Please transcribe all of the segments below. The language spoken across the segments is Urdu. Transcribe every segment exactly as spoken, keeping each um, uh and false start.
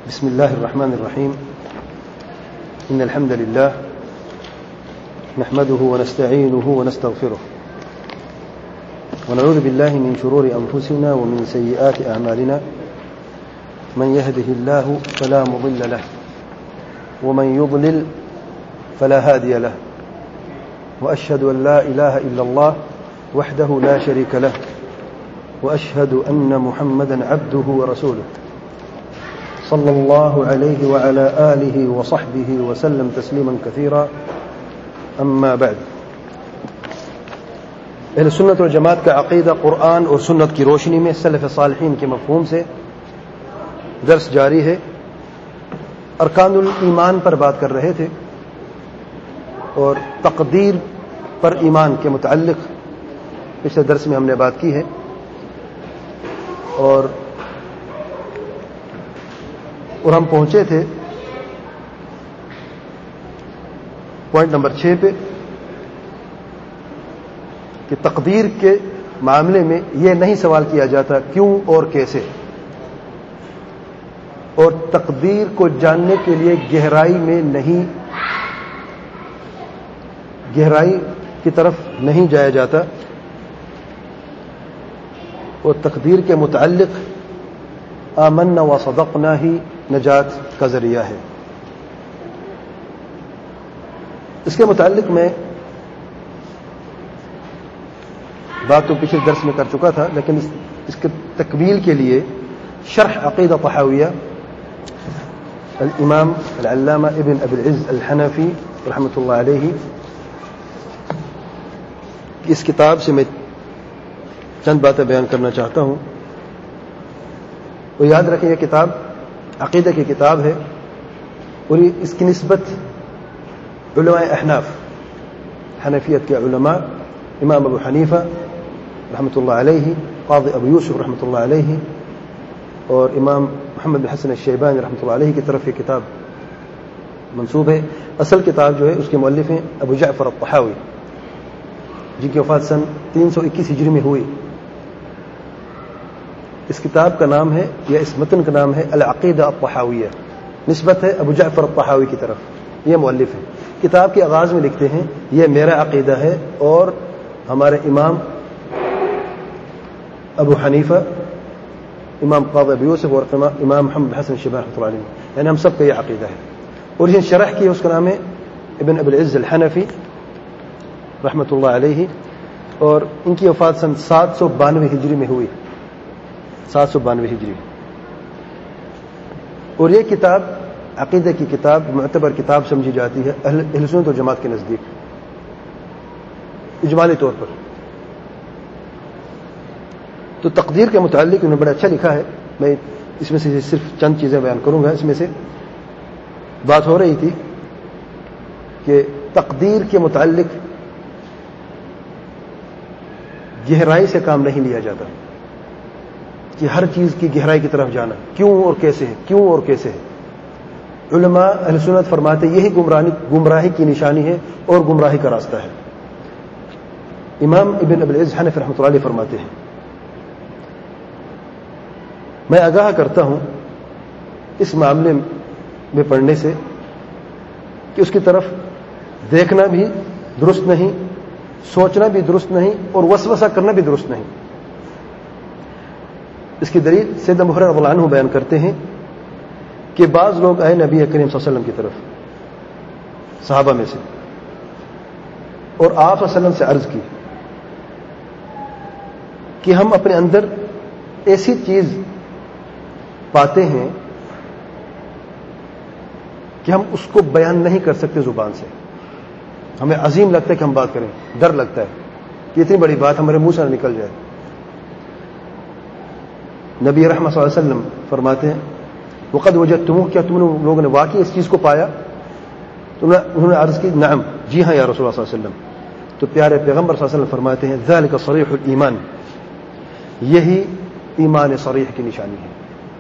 بسم الله الرحمن الرحيم. إن الحمد لله نحمده ونستعينه ونستغفره ونعوذ بالله من شرور أنفسنا ومن سيئات أعمالنا. من يهده الله فلا مضل له ومن يضلل فلا هادي له. وأشهد أن لا إله إلا الله وحده لا شريك له وأشهد أن محمدا عبده ورسوله صلى الله عليه وعلى آله وصحبه وسلم تسليما كثيرا. أما بعد، اہل سنت والجماعت کا عقیدہ قرآن اور سنت کی روشنی میں سلف صالحین کے مفہوم سے درس جاری ہے. ارکان الایمان پر بات کر رہے تھے اور تقدیر پر ایمان کے متعلق پچھلے درس میں ہم نے بات کی ہے. اور اور ہم پہنچے تھے پوائنٹ نمبر چھ پہ کہ تقدیر کے معاملے میں یہ نہیں سوال کیا جاتا کیوں اور کیسے، اور تقدیر کو جاننے کے لیے گہرائی میں نہیں گہرائی کی طرف نہیں جایا جاتا، اور تقدیر کے متعلق آمنا و صدقنا ہی نجات کا ذریعہ ہے. اس کے متعلق میں بات تو پچھلے درس میں کر چکا تھا، لیکن اس, اس کے تکمیل کے لیے شرح عقیدہ طحاویہ الامام العلامہ ابن ابی العز الحنفی رحمۃ اللہ علیہ اس کتاب سے میں چند باتیں بیان کرنا چاہتا ہوں. اور یاد رکھیں یہ کتاب عقیدہ کی کتاب ہے اور اس کی نسبت علماء احناف حنفیت کے علماء امام ابو حنیفہ رحمۃ اللہ علیہ، قاضی ابو یوسف رحمۃ اللہ علیہ اور امام محمد بن حسن الشیبانی رحمۃ اللہ علیہ کی طرف یہ کتاب منسوب ہے. اصل کتاب جو ہے اس کے مؤلف ہیں ابو جعفر الطحاوی، جن کی وفات سن تین سو اکیس ہجری میں ہوئی. اس کتاب کا نام ہے یا اس متن کا نام ہے العقیدہ الطحاویہ، نسبت ہے ابو جعفر الطحاوی کی طرف. یہ مؤلف ہے. کتاب کے آغاز میں لکھتے ہیں یہ میرا عقیدہ ہے اور ہمارے امام ابو حنیفہ، امام قاضی ابو یوسف اور امام محمد حسن الشیبانی رحمۃ اللہ علیہ، یعنی ہم سب کا یہ عقیدہ ہے. اور یہ شرح کی اس کا نام ہے ابن ابی العز الحنفی رحمۃ اللہ علیہ، اور ان کی وفات سن سات سو بانوے ہجری میں ہوئی، سات سو بانوے ہجری. اور یہ کتاب عقیدہ کی کتاب، معتبر کتاب سمجھی جاتی ہے اہل سنت و جماعت کے نزدیک اجمالی طور پر. تو تقدیر کے متعلق انہوں نے بڑا اچھا لکھا ہے. میں اس میں سے صرف چند چیزیں بیان کروں گا. اس میں سے بات ہو رہی تھی کہ تقدیر کے متعلق گہرائی سے کام نہیں لیا جاتا، کہ ہر چیز کی گہرائی کی طرف جانا کیوں اور کیسے ہے، کیوں اور کیسے ہے. علماء اہل سنت فرماتے یہی گمراہی گمراہی کی نشانی ہے اور گمراہی کا راستہ ہے. امام ابن ابی العز حنفی رحمۃ اللہ علیہ فرماتے ہیں میں آگاہ کرتا ہوں اس معاملے میں پڑھنے سے کہ اس کی طرف دیکھنا بھی درست نہیں، سوچنا بھی درست نہیں، اور وسوسہ کرنا بھی درست نہیں. اس کی دلیل سیدنا ابو ہریرہ رضی اللہ عنہ بیان کرتے ہیں کہ بعض لوگ آئے نبی کریم صلی اللہ علیہ وسلم کی طرف صحابہ میں سے، اور آپ صلی اللہ علیہ وسلم سے عرض کی کہ ہم اپنے اندر ایسی چیز پاتے ہیں کہ ہم اس کو بیان نہیں کر سکتے زبان سے. ہمیں عظیم لگتا ہے کہ ہم بات کریں، ڈر لگتا ہے کہ اتنی بڑی بات ہمارے منہ سے نہ نکل جائے. نبی رحمۃ صلی اللہ علیہ وسلم فرماتے ہیں وقد وجدتموہ، کیا تم لوگوں نے واقعی اس چیز کو پایا؟ انہوں نے عرض کی نعم، جی ہاں یا رسول اللہ صلی اللہ علیہ وسلم. تو پیارے پیغمبر صلی اللہ علیہ وسلم فرماتے ہیں ذالک صریح الایمان، یہی ایمان صریح کی نشانی ہے.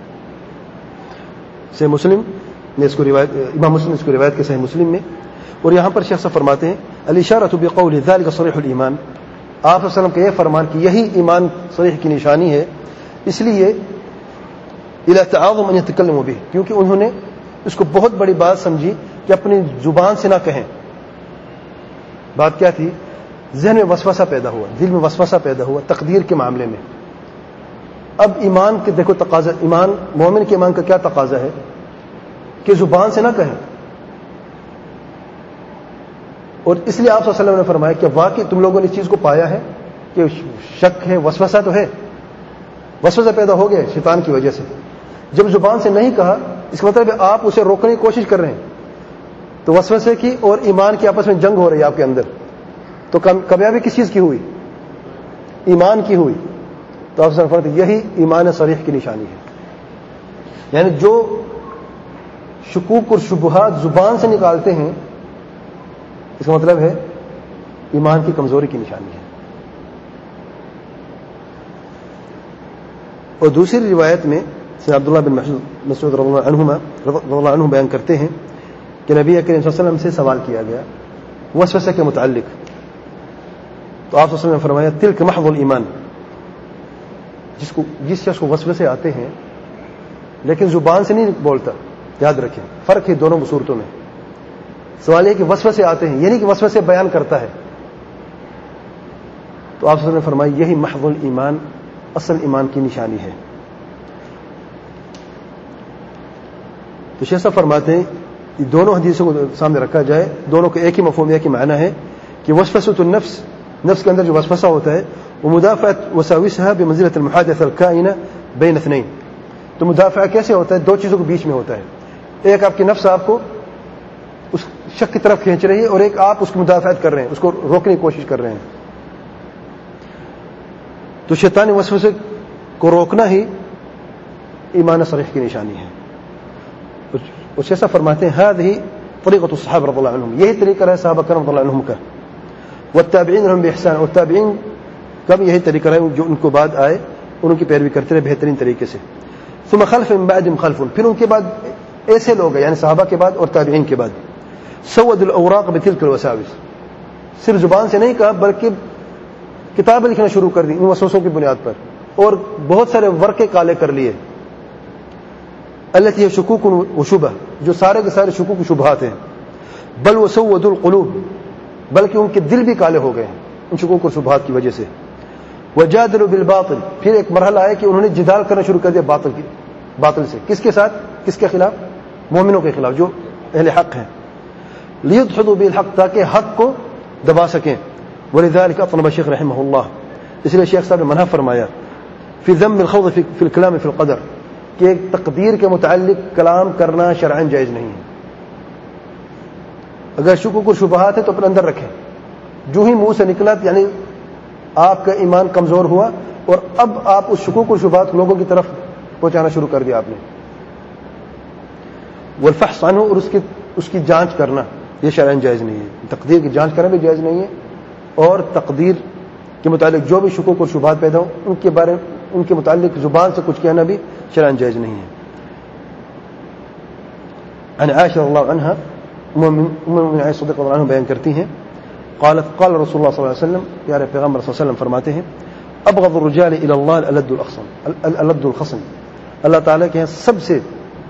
صحیح مسلم نے اس کو روایت، امام مسلم اس کو روایت کے صحیح مسلم میں. اور یہاں پر شیخ صاحب فرماتے ہیں الاشارۃ بقول ذالک صریح الایمان، آپ صلی اللہ علیہ وسلم کا یہ فرمان کہ یہی ایمان صریح کی نشانی ہے، اس لیے الى تعاظم ان يتكلموا به، کیونکہ انہوں نے اس کو بہت بڑی بات سمجھی کہ اپنی زبان سے نہ کہیں. بات کیا تھی؟ ذہن میں وسوسہ پیدا ہوا، دل میں وسوسہ پیدا ہوا تقدیر کے معاملے میں. اب ایمان کے دیکھو تقاضا، ایمان مومن کے ایمان کا کیا تقاضا ہے کہ زبان سے نہ کہیں. اور اس لیے آپ صلی اللہ علیہ وسلم نے فرمایا کہ واقعی تم لوگوں نے اس چیز کو پایا ہے کہ شک ہے، وسوسہ تو ہے، وسوسہ پیدا ہو گیا شیطان کی وجہ سے. جب زبان سے نہیں کہا اس کا مطلب ہے آپ اسے روکنے کی کوشش کر رہے ہیں. تو وسوسے کی اور ایمان کی آپس میں جنگ ہو رہی ہے آپ کے اندر. تو کامیابی کس چیز کی ہوئی؟ ایمان کی ہوئی. تو آپ سے فرماتے یہی ایمان صریح کی نشانی ہے. یعنی جو شکوک اور شبہات زبان سے نکالتے ہیں اس کا مطلب ہے ایمان کی کمزوری کی نشانی ہے. اور دوسری روایت میں عبداللہ بن مسعود رضی اللہ عنہما رضی اللہ عنہ بیان کرتے ہیں کہ نبی کریم صلی اللہ علیہ وسلم سے سوال کیا گیا وسوسہ کے متعلق. تو آپ صلی اللہ علیہ وسلم نے فرمایا تلک محض الایمان، جس کو جس شخص کو وسوسے آتے ہیں لیکن زبان سے نہیں بولتا. یاد رکھیں فرق ہے دونوں صورتوں میں. سوال یہ کہ وسوسے آتے ہیں یعنی کہ وسوسے بیان کرتا ہے. تو آپ صلی اللہ علیہ وسلم نے فرمایا یہی محض الایمان، اصل ایمان کی نشانی ہے. تو شیخ صاحب فرماتے ہیں یہ دونوں حدیثوں کو سامنے رکھا جائے، دونوں کا ایک ہی مفہوم ایک ہی معنی ہے کہ وسوسۃ النفس، نفس کے اندر جو وسوسہ ہوتا ہے، وہ مدافعت وساوسها بمنزلة المحادثة الكائنة بين اثنين. تو مدافعہ کیسے ہوتا ہے؟ دو چیزوں کے بیچ میں ہوتا ہے. ایک آپ کی نفس آپ کو اس شک کی طرف کھینچ رہی ہے اور ایک آپ اس کی مدافعت کر رہے ہیں، اس کو روکنے کی کوشش کر رہے ہیں. تو شیطانی وسوسے کو روکنا ہی ایمان صریح کی نشانی ہے. اس ایسا فرماتے ہیں هذه طریقۃ الصحابہ رضی اللہ عنہم، یہی طریقہ ہے صحابہ کرام رضی اللہ عنہم کا. والتابعین لهم باحسان، اور تابعین کا بھی یہی طریقہ ہے جو ان کو بعد آئے ان کی پیروی کرتے رہے بہترین طریقے سے. ثم خلف من بعدهم خلف، پھر ان کے بعد ایسے لوگ ہیں یعنی صحابہ کے بعد اور تابعین کے بعد سود الاوراق بتلك الوساوس، صرف زبان سے نہیں کہا بلکہ کتابیں لکھنا شروع کر دی ان وسوسوں کی بنیاد پر، اور بہت سارے ورقے کالے کر لیے. التي هي شکوک و شبہ، جو سارے کے سارے شکوک و شبہات ہیں. بل وسود القلوب، بلکہ ان کے دل بھی کالے ہو گئے ان شکوک و شبہات کی وجہ سے. وجادلوا بالباطل، پھر ایک مرحلہ آیا کہ انہوں نے جدال کرنا شروع کر دیا باطل کی باطل سے. کس کے ساتھ؟ کس کے خلاف؟ مومنوں کے خلاف جو اہل حق ہیں. لیدحضوا بالحق، تاکہ حق کو دبا سکیں. ولذلك اطلب الشيخ رحمه الله، اس لیے شیخ صاحب نے منع فرمایا فی ذم الخوض فی الكلام فی القدر، کہ ایک تقدیر کے متعلق کلام کرنا شرعاً جائز نہیں ہے. اگر شکوک و شبہات ہے تو اپنے اندر رکھیں. جو ہی منہ سے نکلا یعنی آپ کا ایمان کمزور ہوا اور اب آپ اس شکوک و شبہات لوگوں کی طرف پہنچانا شروع کر دیا آپ نے. والفحص عنہ، اور اس کی اس کی جانچ کرنا یہ شرعاً جائز نہیں ہے. تقدیر کی جانچ کرنا بھی جائز نہیں ہے، اور تقدیر کے متعلق جو بھی شکوک و شبہات پیدا ہوں ان کے بارے ان کے متعلق زبان سے کچھ کہنا بھی شرعاً جائز نہیں ہے. عن عائشہ رضی اللہ عنہا، ام المؤمنین عائشہ صدیقہ رضی اللہ عنہا بیان کرتی ہیں قالت قال رسول اللہ صلی اللہ علیہ وسلم، پیارے پیغمبر صلی اللہ علیہ وسلم فرماتے ہیں ابغض الرجال الى اللہ الالد الخصم، الالد الخصم، اللہ تعالیٰ کے یہاں سب سے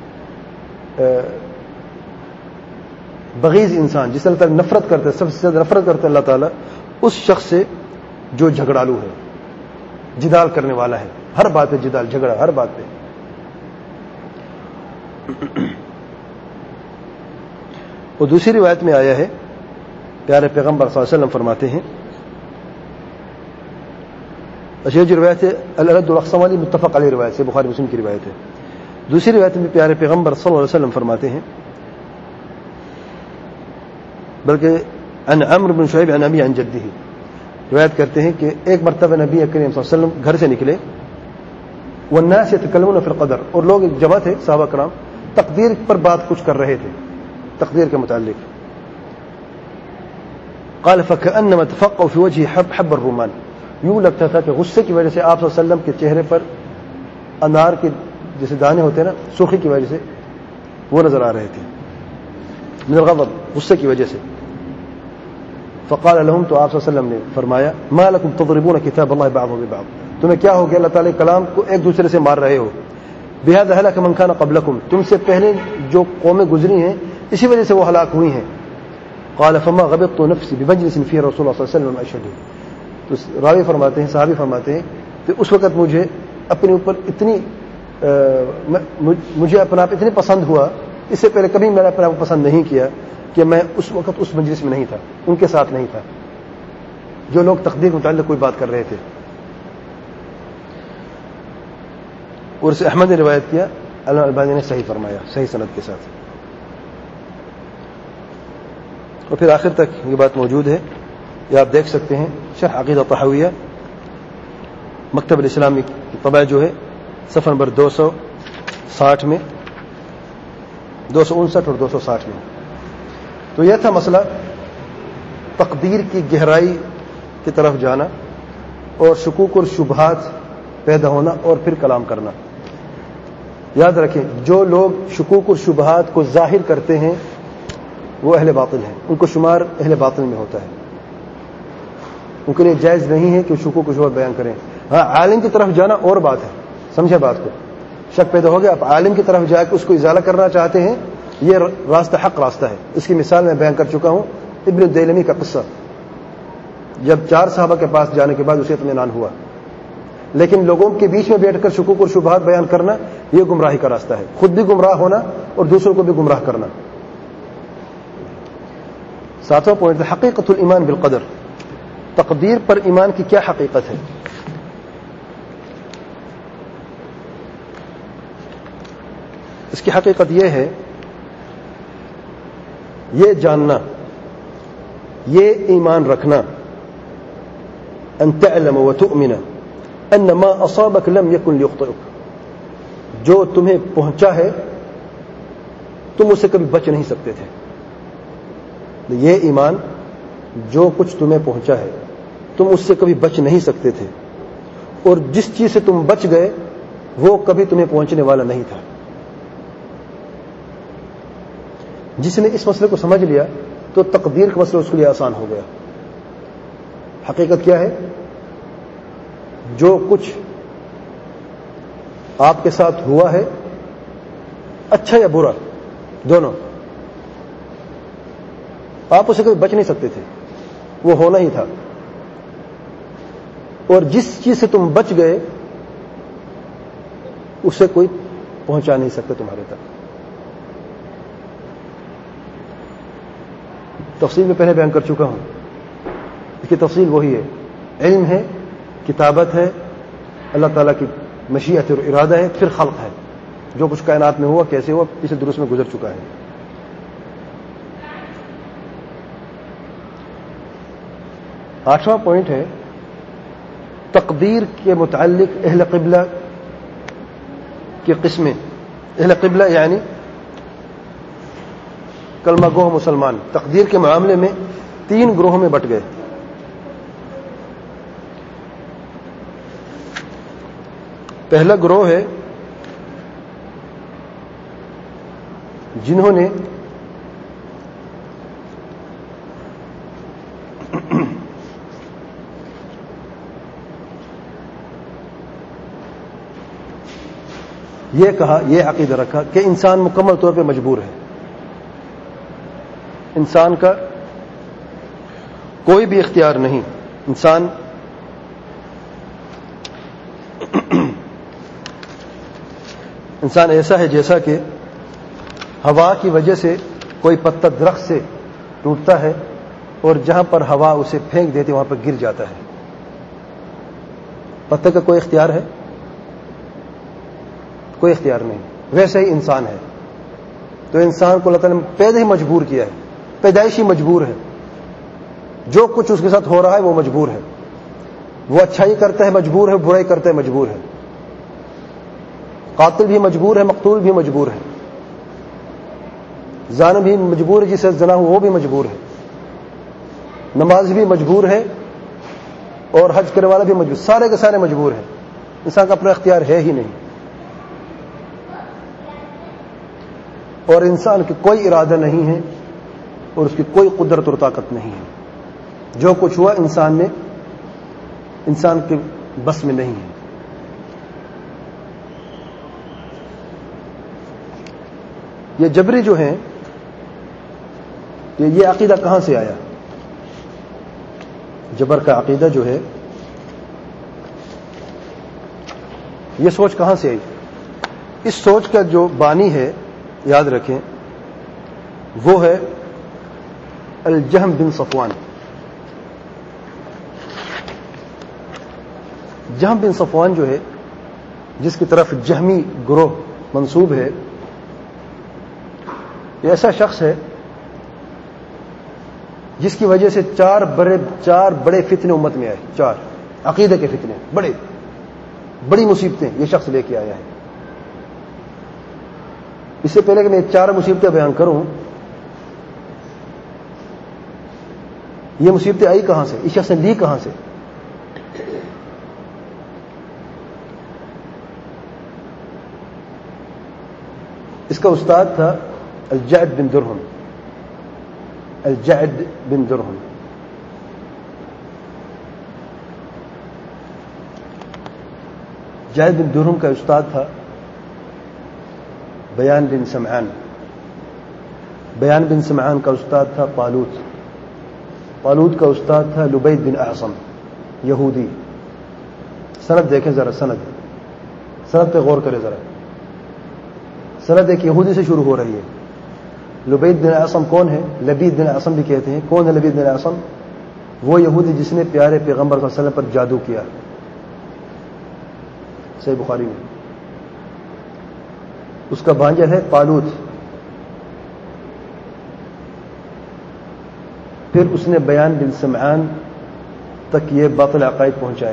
بغیض انسان جس سے اللہ تعالیٰ نفرت کرتے سب سے زیادہ نفرت کرتے اللہ تعالیٰ اس شخص سے جو جھگڑالو ہے، جدال کرنے والا ہے، ہر بات پہ جدال جھگڑا ہر بات پہ. اور دوسری روایت میں آیا ہے پیارے پیغمبر صلی اللہ علیہ وسلم فرماتے ہیں، اچھا جو روایت ہے الالد الاخصم والی متفق علیہ روایت سے بخاری مسلم کی روایت ہے. دوسری روایت میں پیارے پیغمبر صلی اللہ علیہ وسلم فرماتے ہیں، بلکہ عن عمرو بن شعیب عن ابی عن جدہ، روایت کرتے ہیں کہ ایک مرتبہ نبی کریم صلی اللہ علیہ وسلم گھر سے نکلے، والناس يتكلمون في القدر، اور لوگ ایک جمع تھے صحابہ کرام تقدیر پر بات کچھ کر رہے تھے تقدیر کے متعلق. قال فكأنما تفقوا في وجهه حب حب الرمان، یوں لگتا تھا کہ غصے کی وجہ سے آپ صلی اللہ علیہ وسلم کے چہرے پر انار کے جیسے دانے ہوتے ہیں نا سرخی کی وجہ سے وہ نظر آ رہے تھے، من الغضب، غصے کی وجہ سے. فقال لهم، تو آپ صلی اللہ علیہ وسلم نے فرمایا ما لكم تضربون كتاب الله بعضا ببعض، تمہیں کیا ہو گیا اللہ تعالی کلام کو ایک دوسرے سے مار رہے ہو. بِهَذَا هَلَكَ مَنْ كَانَ قَبْلَكُمْ، تم سے پہلے جو قومیں گزری ہیں اسی وجہ سے وہ ہلاک ہوئی ہیں. قَالَ فَمَا غَبِطْتُ نَفْسِي بِمَجْلِسٍ فِيهِ رَسُولُ اللَّهِ صلی اللہ علیہ وسلم أَشْهَدُ. تو راوی فرماتے ہیں، صحابی فرماتے ہیں کہ اس وقت مجھے اپنے اوپر اتنی مجھے اپنا آپ اتنے پسند ہوا، اس سے پہلے کبھی میں نے اپنے آپ کو پسند نہیں کیا کہ میں اس وقت اس مجلس میں نہیں تھا، ان کے ساتھ نہیں تھا جو لوگ تقدیر کے متعلق کوئی بات کر رہے تھے. اور اسے احمد نے روایت کیا، علامہ البانی نے صحیح فرمایا صحیح سند کے ساتھ. اور پھر آخر تک یہ بات موجود ہے، یہ آپ دیکھ سکتے ہیں شرح عقیدہ طحاویہ مکتب الاسلامی کی طبع جو ہے صفحہ نمبر دو سو ساٹھ میں، دو سو انسٹھ اور دو سو ساٹھ میں. تو یہ تھا مسئلہ تقدیر کی گہرائی کی طرف جانا اور شکوک اور شبہات پیدا ہونا اور پھر کلام کرنا. یاد رکھیں، جو لوگ شکوک اور شبہات کو ظاہر کرتے ہیں وہ اہل باطل ہیں، ان کو شمار اہل باطل میں ہوتا ہے. ان کے لیے جائز نہیں ہے کہ شکوک و شبہات بیان کریں. ہاں، عالم کی طرف جانا اور بات ہے، سمجھے بات کو. شک پیدا ہو گیا، آپ عالم کی طرف جا کے اس کو ازالہ کرنا چاہتے ہیں، یہ راستہ حق راستہ ہے. اس کی مثال میں بیان کر چکا ہوں، ابن الدیلمی کا قصہ. جب چار صحابہ کے پاس جانے کے بعد اسے اطمینان ہوا، لیکن لوگوں کے بیچ میں بیٹھ کر شکوک اور شبہات بیان کرنا یہ گمراہی کا راستہ ہے، خود بھی گمراہ ہونا اور دوسروں کو بھی گمراہ کرنا. ساتواں پوائنٹ ہے حقیقت الایمان بالقدر، تقدیر پر ایمان کی کیا حقیقت ہے. اس کی حقیقت یہ ہے، یہ جاننا، یہ ایمان رکھنا، ان تعلم وتؤمن ان ما اصابك لم يكن ليخطئك، جو تمہیں پہنچا ہے تم اس سے کبھی بچ نہیں سکتے تھے. یہ ایمان، جو کچھ تمہیں پہنچا ہے تم اس سے کبھی بچ نہیں سکتے تھے، اور جس چیز سے تم بچ گئے وہ کبھی تمہیں پہنچنے والا نہیں تھا. جس نے اس مسئلے کو سمجھ لیا تو تقدیر کا مسئلہ اس کے لیے آسان ہو گیا. حقیقت کیا ہے؟ جو کچھ آپ کے ساتھ ہوا ہے، اچھا یا برا دونوں، آپ اسے کبھی بچ نہیں سکتے تھے، وہ ہونا ہی تھا. اور جس چیز سے تم بچ گئے اسے کوئی پہنچا نہیں سکتا تمہارے تک. تفصیل میں پہلے بیان کر چکا ہوں، اس کی تفصیل وہی ہے، علم ہے، کتابت ہے، اللہ تعالیٰ کی مشیت اور ارادہ ہے، پھر خلق ہے. جو کچھ کائنات میں ہوا کیسے ہوا اسے درست میں گزر چکا ہے. آٹھواں پوائنٹ ہے تقدیر کے متعلق اہل قبلہ کی قسمیں. اہل قبلہ یعنی کلمہ گوہ مسلمان تقدیر کے معاملے میں تین گروہوں میں بٹ گئے. پہلا گروہ ہے جنہوں نے یہ کہا، یہ عقیدہ رکھا کہ انسان مکمل طور پہ مجبور ہے، انسان کا کوئی بھی اختیار نہیں. انسان انسان ایسا ہے جیسا کہ ہوا کی وجہ سے کوئی پتا درخت سے ٹوٹتا ہے اور جہاں پر ہوا اسے پھینک دیتی وہاں پر گر جاتا ہے. پتے کا کوئی اختیار ہے؟ کوئی اختیار نہیں. ویسے ہی انسان ہے. تو انسان کو اللہ تعالیٰ نے پیدا ہی مجبور کیا ہے، پیدائشی مجبور ہے. جو کچھ اس کے ساتھ ہو رہا ہے وہ مجبور ہے. وہ اچھائی کرتا ہے مجبور ہے، برائی کرتا ہے مجبور ہے. قاتل بھی مجبور ہے، مقتول بھی مجبور ہے. زانہ بھی مجبور ہے، جسے زنا ہو وہ بھی مجبور ہے. نماز بھی مجبور ہے اور حج کرنے والا بھی مجبور، سارے کے سارے مجبور ہیں. انسان کا اپنا اختیار ہے ہی نہیں. اور انسان کی کوئی ارادہ نہیں ہے اور اس کی کوئی قدرت اور طاقت نہیں ہے. جو کچھ ہوا انسان نے انسان کے بس میں نہیں ہے. یہ جبری جو ہیں یہ یہ عقیدہ کہاں سے آیا؟ جبر کا عقیدہ جو ہے یہ سوچ کہاں سے آئی؟ اس سوچ کا جو بانی ہے یاد رکھیں وہ ہے الجہم بن صفوان. جہم بن صفوان جو ہے جس کی طرف جہمی گروہ منسوب ہے یہ ایسا شخص ہے جس کی وجہ سے چار بڑے چار بڑے فتنے امت میں آئے. چار عقیدے کے فتنے بڑے بڑی مصیبتیں یہ شخص لے کے آیا ہے. اس سے پہلے کہ میں چار مصیبتیں بیان کروں یہ مصیبتیں آئی کہاں سے؟ اس شخص نے لی کہاں سے؟ اس کا استاد تھا الجعد بن درہم. الجعد بن درہم جعد بن درہم کا استاد تھا بیان بن سمعان. بیان بن سمعان کا استاد تھا طالوت. طالوت کا استاد تھا لبید بن اعصم یہودی. سند دیکھیں ذرا, سند سند پہ غور کریں ذرا. سند ایک یہودی سے شروع ہو رہی ہے. لبید بن اعصم کون ہے؟ لبید بن اعصم بھی کہتے ہیں. کون ہے لبید بن اعصم؟ وہ یہودی جس نے پیارے پیغمبر صلی اللہ علیہ وسلم پر جادو کیا. صحیح بخاری میں. اس کا بھانجا ہے طالوت. پھر اس نے بیان بن سمعان تک یہ باطل عقائد پہنچائے.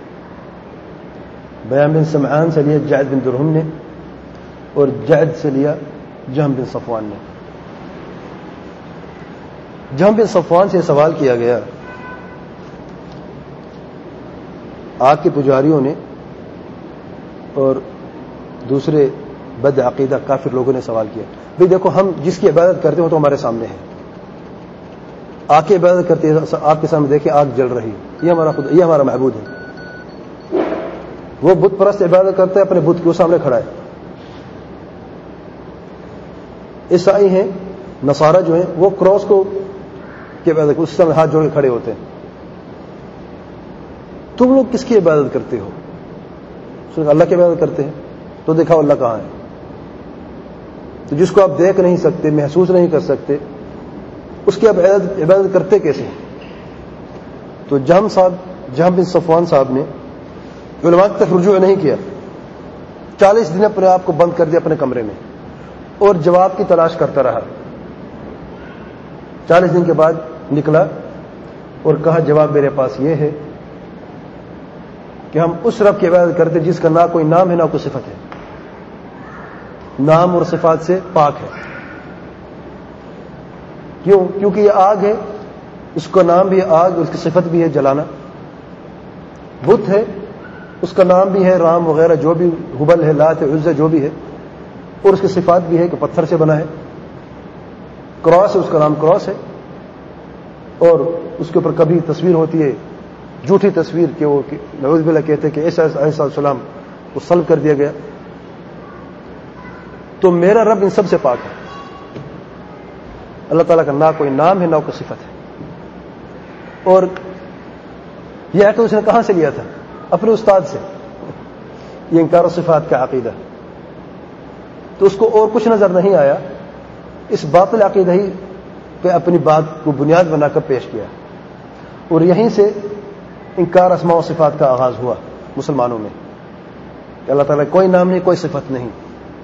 بیان بن سمعان سے لیا جعد بن درہم نے اور جعد سے لیا جہم بن صفوان نے. جہم بن صفوان سے سوال کیا گیا آگ کے پجاریوں نے اور دوسرے بد عقیدہ کافر لوگوں نے سوال کیا بھئی دیکھو ہم جس کی عبادت کرتے ہو تو ہمارے سامنے ہے. آگ کی عبادت کرتے ہیں آپ کے سامنے دیکھیں آگ جل رہی ہے, یہ ہمارا خود یہ ہمارا معبود ہے. وہ بت پرست عبادت کرتے ہیں اپنے بت کے سامنے کھڑا ہے. عیسائی ہیں نصارہ جو ہیں وہ کراس کو کی عبادت اس سامنے ہاتھ جوڑ کے کھڑے ہوتے ہیں. تم لوگ کس کی عبادت کرتے ہو؟ اللہ کی عبادت کرتے ہیں. تو دیکھا اللہ کہاں ہے؟ تو جس کو آپ دیکھ نہیں سکتے محسوس نہیں کر سکتے اس کی آپ عبادت کرتے کیسے؟ تو جہم صاحب جہم بن صفوان صاحب نے علماء تک رجوع نہیں کیا. چالیس دن اپنے آپ کو بند کر دیا اپنے کمرے میں اور جواب کی تلاش کرتا رہا. چالیس دن کے بعد نکلا اور کہا جواب میرے پاس یہ ہے کہ ہم اس رب کی عبادت کرتے جس کا نہ کوئی نام ہے نہ کوئی صفت ہے. نام اور صفات سے پاک ہے. کیوں؟ کیونکہ یہ آگ ہے, اس کا نام بھی ہے آگ, اس کی صفت بھی ہے جلانا. بت ہے, اس کا نام بھی ہے رام وغیرہ جو بھی حبل ہے لات عزہ جو بھی ہے, اور اس کی صفات بھی ہے کہ پتھر سے بنا ہے. کراس ہے, اس کا نام کراس ہے, اور اس کے اوپر کبھی تصویر ہوتی ہے جھوٹی تصویر کہ وہ نعوذ باللہ کہتے ہیں کہ ایسا علیہ السلام کو صلب کر دیا گیا. تو میرا رب ان سب سے پاک ہے. اللہ تعالیٰ کا نہ کوئی نام ہے نہ کوئی صفت ہے. اور یہ عقیدہ اس نے کہاں سے لیا تھا؟ اپنے استاد سے. یہ انکار و صفات کا عقیدہ. تو اس کو اور کچھ نظر نہیں آیا, اس باطل عقیدہ ہی پہ اپنی بات کو بنیاد بنا کر پیش کیا, اور یہیں سے انکار اسماء و صفات کا آغاز ہوا مسلمانوں میں کہ اللہ تعالیٰ کوئی نام نہیں کوئی صفت نہیں.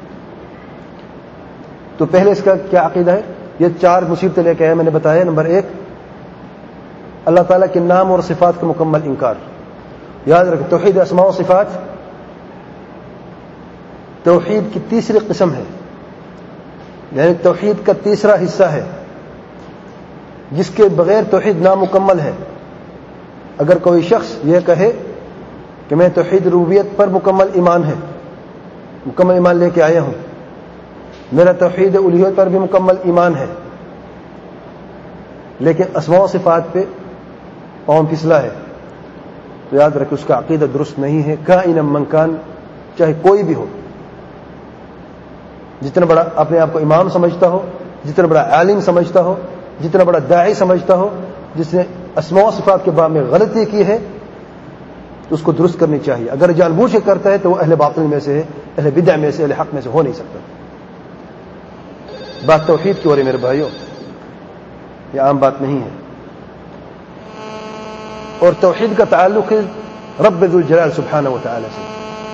تو پہلے اس کا کیا عقیدہ ہے؟ یہ چار مصیبتیں لے کے آئے. میں نے بتایا نمبر ایک اللہ تعالیٰ کے نام اور صفات کا مکمل انکار. یاد رکھیں توحید اسماء و صفات توحید کی تیسری قسم ہے, یعنی توحید کا تیسرا حصہ ہے جس کے بغیر توحید نامکمل ہے. اگر کوئی شخص یہ کہے کہ میں توحید ربوبیت پر مکمل ایمان ہے مکمل ایمان لے کے آیا ہوں, میرا توحید الوہیت پر بھی مکمل ایمان ہے, لیکن اسماء و صفات پہ پاؤں پھسلا ہے, تو یاد رکھیں اس کا عقیدہ درست نہیں ہے. کائن من کان, چاہے کوئی بھی ہو. جتنا بڑا اپنے آپ کو امام سمجھتا ہو، جتنا بڑا عالم سمجھتا ہو، جتنا بڑا داعی سمجھتا ہو، جس نے اسماء و صفات کے باب میں غلطی کی ہے تو اس کو درست کرنی چاہیے. اگر جان بوجھ کے کرتا ہے تو وہ اہل باطل میں سے ہے، اہل بدع میں سے، اہل حق میں سے ہو نہیں سکتا. بات توحید کی ہو رہی میرے بھائیوں، یہ عام بات نہیں ہے. اور توحید کا تعلق ہے رب ذو الجلال سبحانہ و تعالی سے.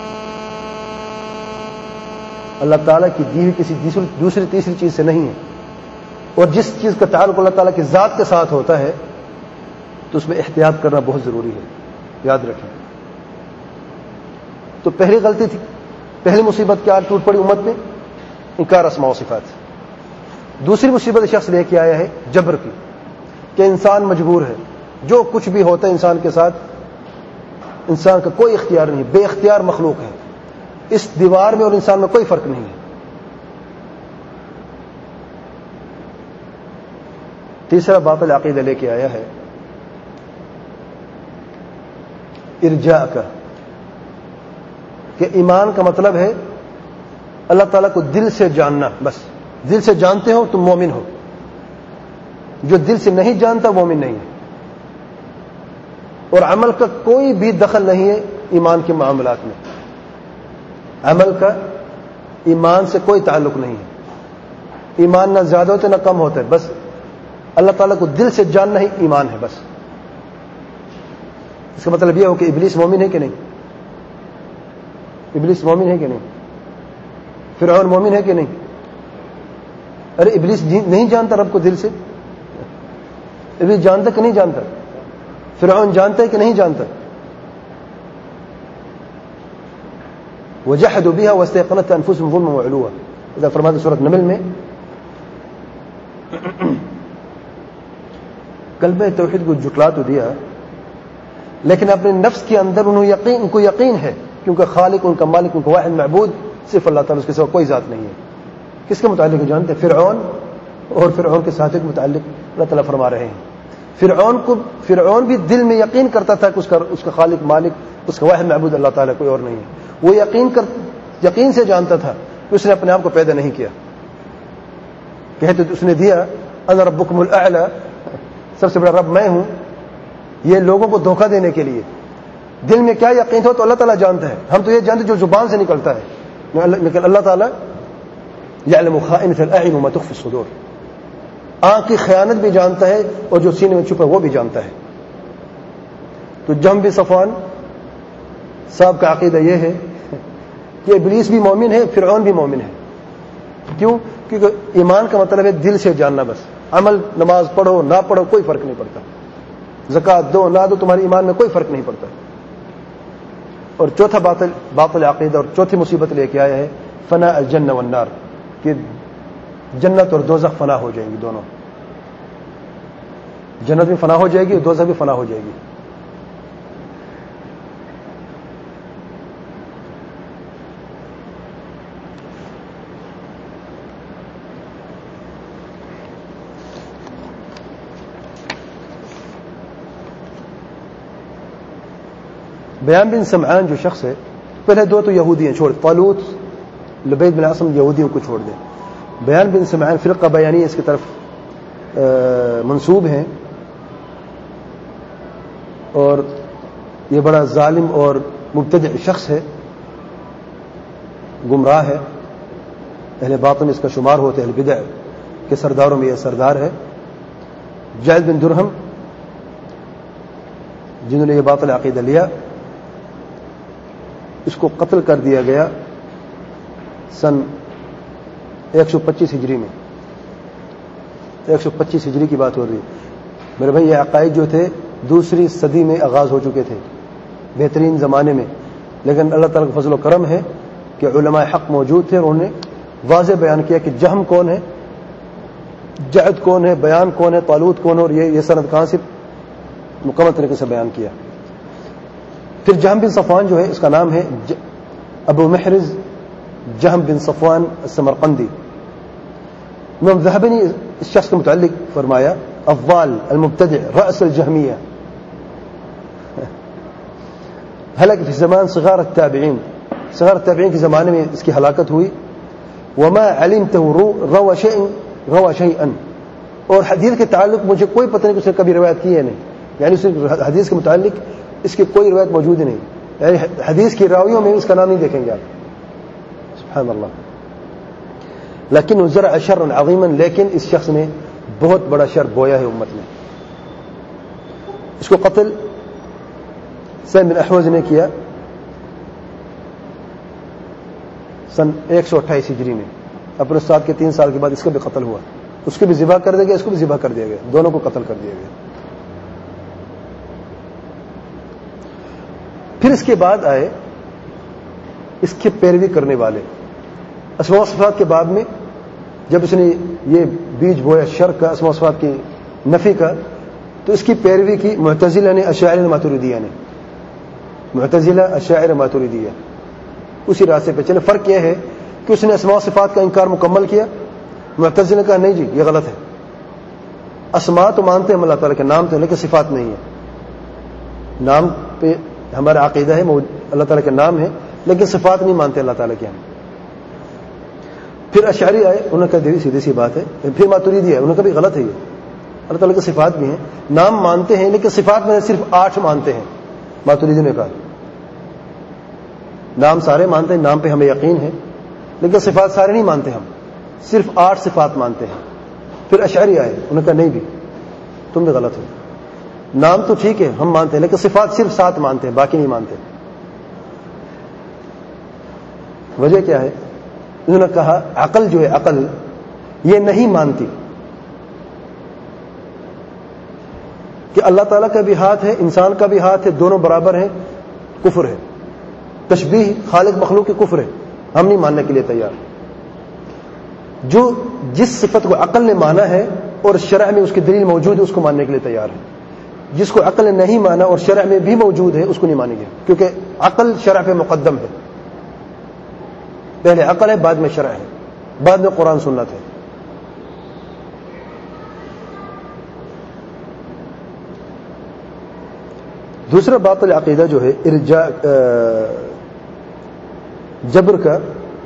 اللہ تعالیٰ کی دی ہوئی کسی دوسری تیسری چیز سے نہیں ہے. اور جس چیز کا تعلق اللہ تعالیٰ کی ذات کے ساتھ ہوتا ہے تو اس میں احتیاط کرنا بہت ضروری ہے، یاد رکھیں. تو پہلی غلطی تھی، پہلی مصیبت کیا ٹوٹ پڑی امت میں؟ انکار اسماء و صفات. دوسری مصیبت شخص لے کے آیا ہے جبر کی، کہ انسان مجبور ہے، جو کچھ بھی ہوتا ہے انسان کے ساتھ انسان کا کوئی اختیار نہیں، بے اختیار مخلوق ہے. اس دیوار میں اور انسان میں کوئی فرق نہیں ہے. تیسرا باطل عقیدہ لے کے آیا ہے ارجاء کا، کہ ایمان کا مطلب ہے اللہ تعالیٰ کو دل سے جاننا. بس دل سے جانتے ہو تم مومن ہو، جو دل سے نہیں جانتا مومن نہیں ہے. اور عمل کا کوئی بھی دخل نہیں ہے ایمان کے معاملات میں. عمل کا ایمان سے کوئی تعلق نہیں ہے. ایمان نہ زیادہ ہوتا نہ کم ہوتا ہے، بس اللہ تعالیٰ کو دل سے جاننا ہی ایمان ہے. بس اس کا مطلب یہ ہو کہ ابلیس مومن ہے کہ نہیں؟ ابلیس مومن ہے کہ نہیں؟ فرعون مومن ہے کہ نہیں؟ ارے ابلیس نہیں جانتا رب کو دل سے؟ ابلیس جانتا کہ نہیں جانتا؟ فرعون جانتا ہے کہ نہیں جانتا؟ وجحدوا بها واستيقنتها انفسهم ظلما وعلوا، اذا فرماتے سورۃ نمل میں. کلمہ توحید کو جھٹلا تو دیا، لیکن اپنے نفس کے اندر انہوں یقین ان کو یقین ہے کیونکہ خالق ان کا مالک ان کا واحد معبود صرف اللہ تعالیٰ، اس کے سوا کوئی ذات نہیں ہے. کس کے متعلق جانتے ہیں؟ فرعون اور فرعون کے ساتھ کے متعلق اللہ تعالیٰ فرما رہے ہیں. فرعون کو فرعون بھی دل میں یقین کرتا تھا کہ اس کا اس کا خالق مالک اس کا واحد معبود اللہ تعالیٰ، کوئی اور نہیں ہے. وہ یقین کر یقین سے جانتا تھا کہ اس نے اپنے آپ کو پیدا نہیں کیا. کہتے اس نے دیا انا ربکم الاعلی، سب سے بڑا رب میں ہوں، یہ لوگوں کو دھوکہ دینے کے لیے. دل میں کیا یقین ہو تو اللہ تعالیٰ جانتا ہے. ہم تو یہ جانتے جو زبان سے نکلتا ہے، لیکن اللہ تعالیٰ یعلم خائنۃ الاعین وما تخفی الصدور، آنکھ کی خیانت بھی جانتا ہے اور جو سینے میں چھپا وہ بھی جانتا ہے. تو جہم بن صفوان صاحب کا عقیدہ یہ ہے کہ ابلیس بھی مومن ہے، فرعون بھی مومن ہے. کیوں؟ کیونکہ ایمان کا مطلب ہے دل سے جاننا. بس عمل نماز پڑھو نہ پڑھو کوئی فرق نہیں پڑتا، زکوٰۃ دو نہ دو تمہارے ایمان میں کوئی فرق نہیں پڑتا. اور چوتھا باطل باطل عقیدہ اور چوتھی مصیبت لے کے آیا ہے فنا الجنہ والنار، کہ جنت اور دوزخ فنا ہو جائیں گی. دونوں، جنت بھی فنا ہو جائے گی اور دوزخ بھی فنا ہو جائے گی. بیان بن سمعان جو شخص ہے، پہلے دو تو یہودی ہیں، چھوڑ طالوت لبید بن عاصم یہودیوں کو چھوڑ دیں. بیان بن سمعان فرقہ بیانی اس کی طرف منسوب ہیں، اور یہ بڑا ظالم اور مبتدع شخص ہے، گمراہ ہے. اہل باطن اس کا شمار ہوتے، اہل بدع کے سرداروں میں یہ سردار ہے. جعد بن درہم جنہوں نے یہ باطل عقیدہ لیا، اس کو قتل کر دیا گیا سن ایک سو پچیس ہجری میں. ایک سو پچیس ہجری کی بات ہو رہی ہے میرے بھائی. یہ عقائد جو تھے دوسری صدی میں آغاز ہو چکے تھے، بہترین زمانے میں، لیکن اللہ تعالیٰ کا فضل و کرم ہے کہ علماء حق موجود تھے اور انہوں نے واضح بیان کیا کہ جہم کون ہے، جعد کون ہے، بیان کون ہے، طالوت کون ہے، اور یہ یہ سند کہاں سے مکمل طریقے سے بیان کیا. پھر جہم بن صفوان جو ہے اس کا نام ہے ابو محرز جہم بن صفوان السمرقندی. امام ذہبی نے اس شخص کے متعلق فرمایا الضال المبتدع رأس الجہمیہ، ہلاک فی زمان صغار التابعین، صغار التابعین کے زمانے میں اس کی ہلاکت ہوئی. وما علمته روى شيئا روى شيئا، اور حدیث کے تعلق مجھے کوئی پتہ نہیں کہ اس نے کبھی روایت کی ہے نہیں، یعنی اس حدیث کے متعلق اس کی کوئی روایت موجود ہی نہیں، یعنی حدیث کی راویوں میں اس کا نام نہیں دیکھیں گے آپ. سبحان اللہ. لیکن زرع شرا عظیما، لیکن اس شخص نے بہت بڑا شر بویا ہے امت میں. اس کو قتل سعد بن احوز نے کیا سن ایک سو اٹھائیس ہجری میں. اپنے استاد کے تین سال کے بعد اس کا بھی قتل ہوا. اس کو بھی ذبح کر دیا گیا، اس کو بھی ذبح کر دیا گیا، دونوں کو قتل کر دیا گیا. پھر اس کے بعد آئے اس کی پیروی کرنے والے. اسماء و صفات کے بعد میں جب اس نے یہ بیج بویا شر کا، اسماء و صفات کی نفی کا، تو اس کی پیروی کی معتزلہ نے، اشاعرہ ماتریدیہ نے. معتزلہ اشاعرہ ماتریدیہ اسی راستے پہ چلے. فرق یہ ہے کہ اس نے اسماء و صفات کا انکار مکمل کیا، معتزلہ نے کہا نہیں جی یہ غلط ہے. اسماء تو مانتے ہیں اللہ تعالیٰ کے نام تو، لیکن صفات نہیں ہے. نام پہ ہمارا عقیدہ ہے، اللہ تعالیٰ کا نام ہے، لیکن صفات نہیں مانتے اللہ تعالیٰ کے ہم. پھر اشعری آئے، انہوں نے کہا سیدھی سی بات ہے. پھر ماتریدی آئے، انہوں نے کہا بھی غلط ہے، یہ اللہ تعالیٰ کی صفات بھی ہیں، نام مانتے ہیں لیکن صفات میں صرف آٹھ مانتے ہیں. ماتریدی نے کہا نام سارے مانتے ہیں، نام پہ ہمیں یقین ہے، لیکن صفات سارے نہیں مانتے، ہم صرف آٹھ صفات مانتے ہیں. پھر اشعری آئے، انہوں نے کہا نہیں بھی تم بھی غلط ہو، نام تو ٹھیک ہے ہم مانتے ہیں لیکن صفات صرف سات مانتے ہیں، باقی نہیں مانتے. وجہ کیا ہے؟ انہوں نے کہا عقل جو ہے، عقل یہ نہیں مانتی کہ اللہ تعالیٰ کا بھی ہاتھ ہے، انسان کا بھی ہاتھ ہے، دونوں برابر ہیں. کفر ہے. تشبیہ خالق مخلوق کی کفر ہے، ہم نہیں ماننے کے لیے تیار. جو جس صفت کو عقل نے مانا ہے اور شرع میں اس کی دلیل موجود ہے، اس کو ماننے کے لیے تیار ہے. جس کو عقل نے نہیں مانا اور شرع میں بھی موجود ہے، اس کو نہیں مانیں گے، کیونکہ عقل شرع پہ مقدم ہے. پہلے عقل ہے، بعد میں شرع ہے، بعد میں قرآن سنت ہے. دوسرا باطل عقیدہ جو ہے ارجاء جبر کا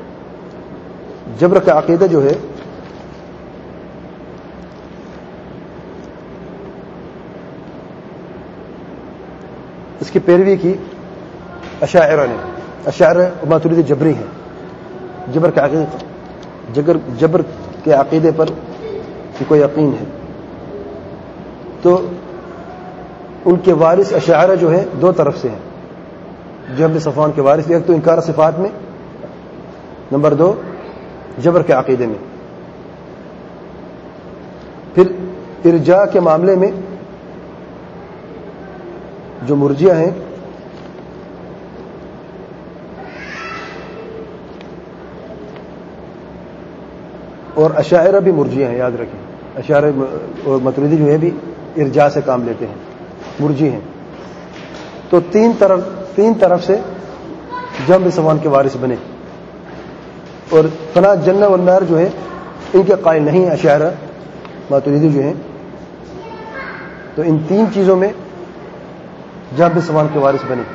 جبر کا عقیدہ جو ہے اس کی پیروی کی اشاعرہ نے. اشاعرہ ماتریدی جبری ہیں. جبر کے عقیدے جبر جبر کے عقیدے پر کوئی یقین ہے. تو ان کے وارث اشاعرہ جو ہے دو طرف سے ہیں. جہم صفوان کے وارث، ایک تو انکار صفات میں، نمبر دو جبر کے عقیدے میں. پھر ارجاء کے معاملے میں جو مرجئہ ہیں اور اشاعرہ بھی مرجئہ ہیں، یاد رکھیں. اشاعرہ اور ماتریدی جو ہے بھی ارجاء سے کام لیتے ہیں، مرجی ہیں. تو تین طرف تین طرف سے جہم صفوان کے وارث بنے. اور فنا جنہ والنار جو ہے ان کے قائل نہیں اشاعرہ ماتریدی جو ہیں. تو ان تین چیزوں میں جہم صفوان کے وارث بنے.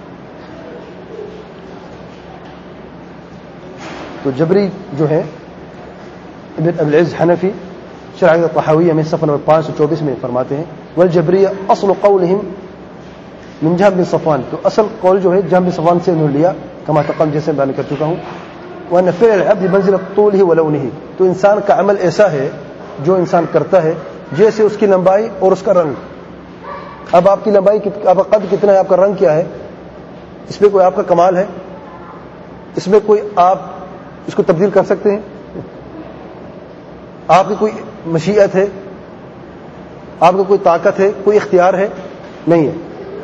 تو جبری جو ہے ابن ابی العز حنفی شرح الطحاویہ میں صفحہ نمبر پانچ سو چوبیس میں فرماتے ہیں والجبریہ اصل قولہم من جہم بن صفوان. تو اصل قول جو ہے جہم بن صفوان سے انہوں نے لیا، کما تقدم جیسے بیان کر چکا ہوں. وان فعل العبد بمنزلۃ طولہ ولونہ. تو انسان کا عمل ایسا ہے جو انسان کرتا ہے جیسے اس کی لمبائی اور اس کا رنگ. اب آپ کی لمبائی، آپ کا قد کتنا ہے، آپ کا رنگ کیا ہے، اس میں کوئی آپ کا کمال ہے؟ اس میں کوئی آپ اس کو تبدیل کر سکتے ہیں؟ آپ کی کوئی مشیت ہے، آپ کو کوئی طاقت ہے، کوئی اختیار ہے؟ نہیں ہے.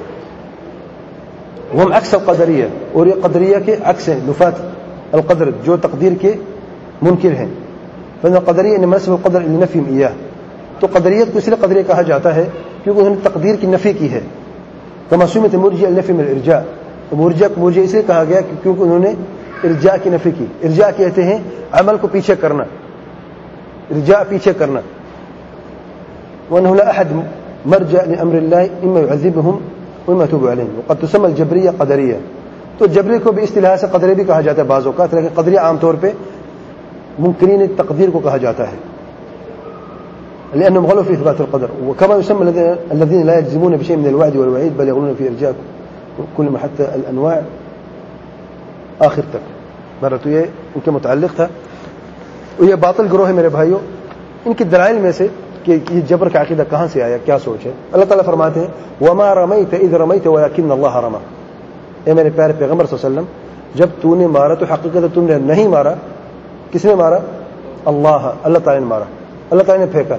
وہ عکس القدریہ، اور یہ قدریہ کے عکس ہیں، نفات القدر جو تقدیر کے منکر ہیں. فإن القدریہ انما اسم القدر لنفی ایاہ. تو قدریت کو اس لیے قدریہ کہا جاتا ہے کیونکہ انہوں نے تقدیر کی نفی کی ہے. کما سمت مرجئہ لنفی من الارجاء. تو مرجئہ کو مرجئہ اس لیے کہا گیا کیونکہ انہوں نے ارجاء کی نفی کی. ارجاء کہتے ہیں عمل کو پیچھے کرنا، ارجاء پیچھے کرنا. وانه لا احد مرجع لامر الله اما يعذبهم واما يتوب عليهم. وقد تسمى الجبريه قدريه. تو جبری کو بھی اصطلاح سے قدری بھی کہا جاتا ہے بعض اوقات، لیکن قدری عام طور پہ منکرین تقدیر کو کہا جاتا ہے، لأنهم غلوا في إثبات القدر. وكما يسمى الذين لا يجزمون بشيء من الوعد والوعيد بل يغلون في إرجاء كل ما حتى الأنواع آخر تک. بہرحال تو یہ ان کے متعلق تھا. یہ باطل گروہ ہے میرے بھائیوں. ان کی دلائل میں سے کہ یہ جبر کا عقیدہ کہاں سے آیا، کیا سوچ ہے. اللہ تعالیٰ فرماتے ہیں وما رمیت اذ رمیت ولکن اللہ رمی. اے میرے پیارے پیغمبر صلی اللہ علیہ وسلم، جب تو نے مارا تو حقیقت تم نے نہیں مارا. کس نے مارا؟ اللہ اللہ تعالیٰ نے مارا، اللہ تعالیٰ نے پھینکا.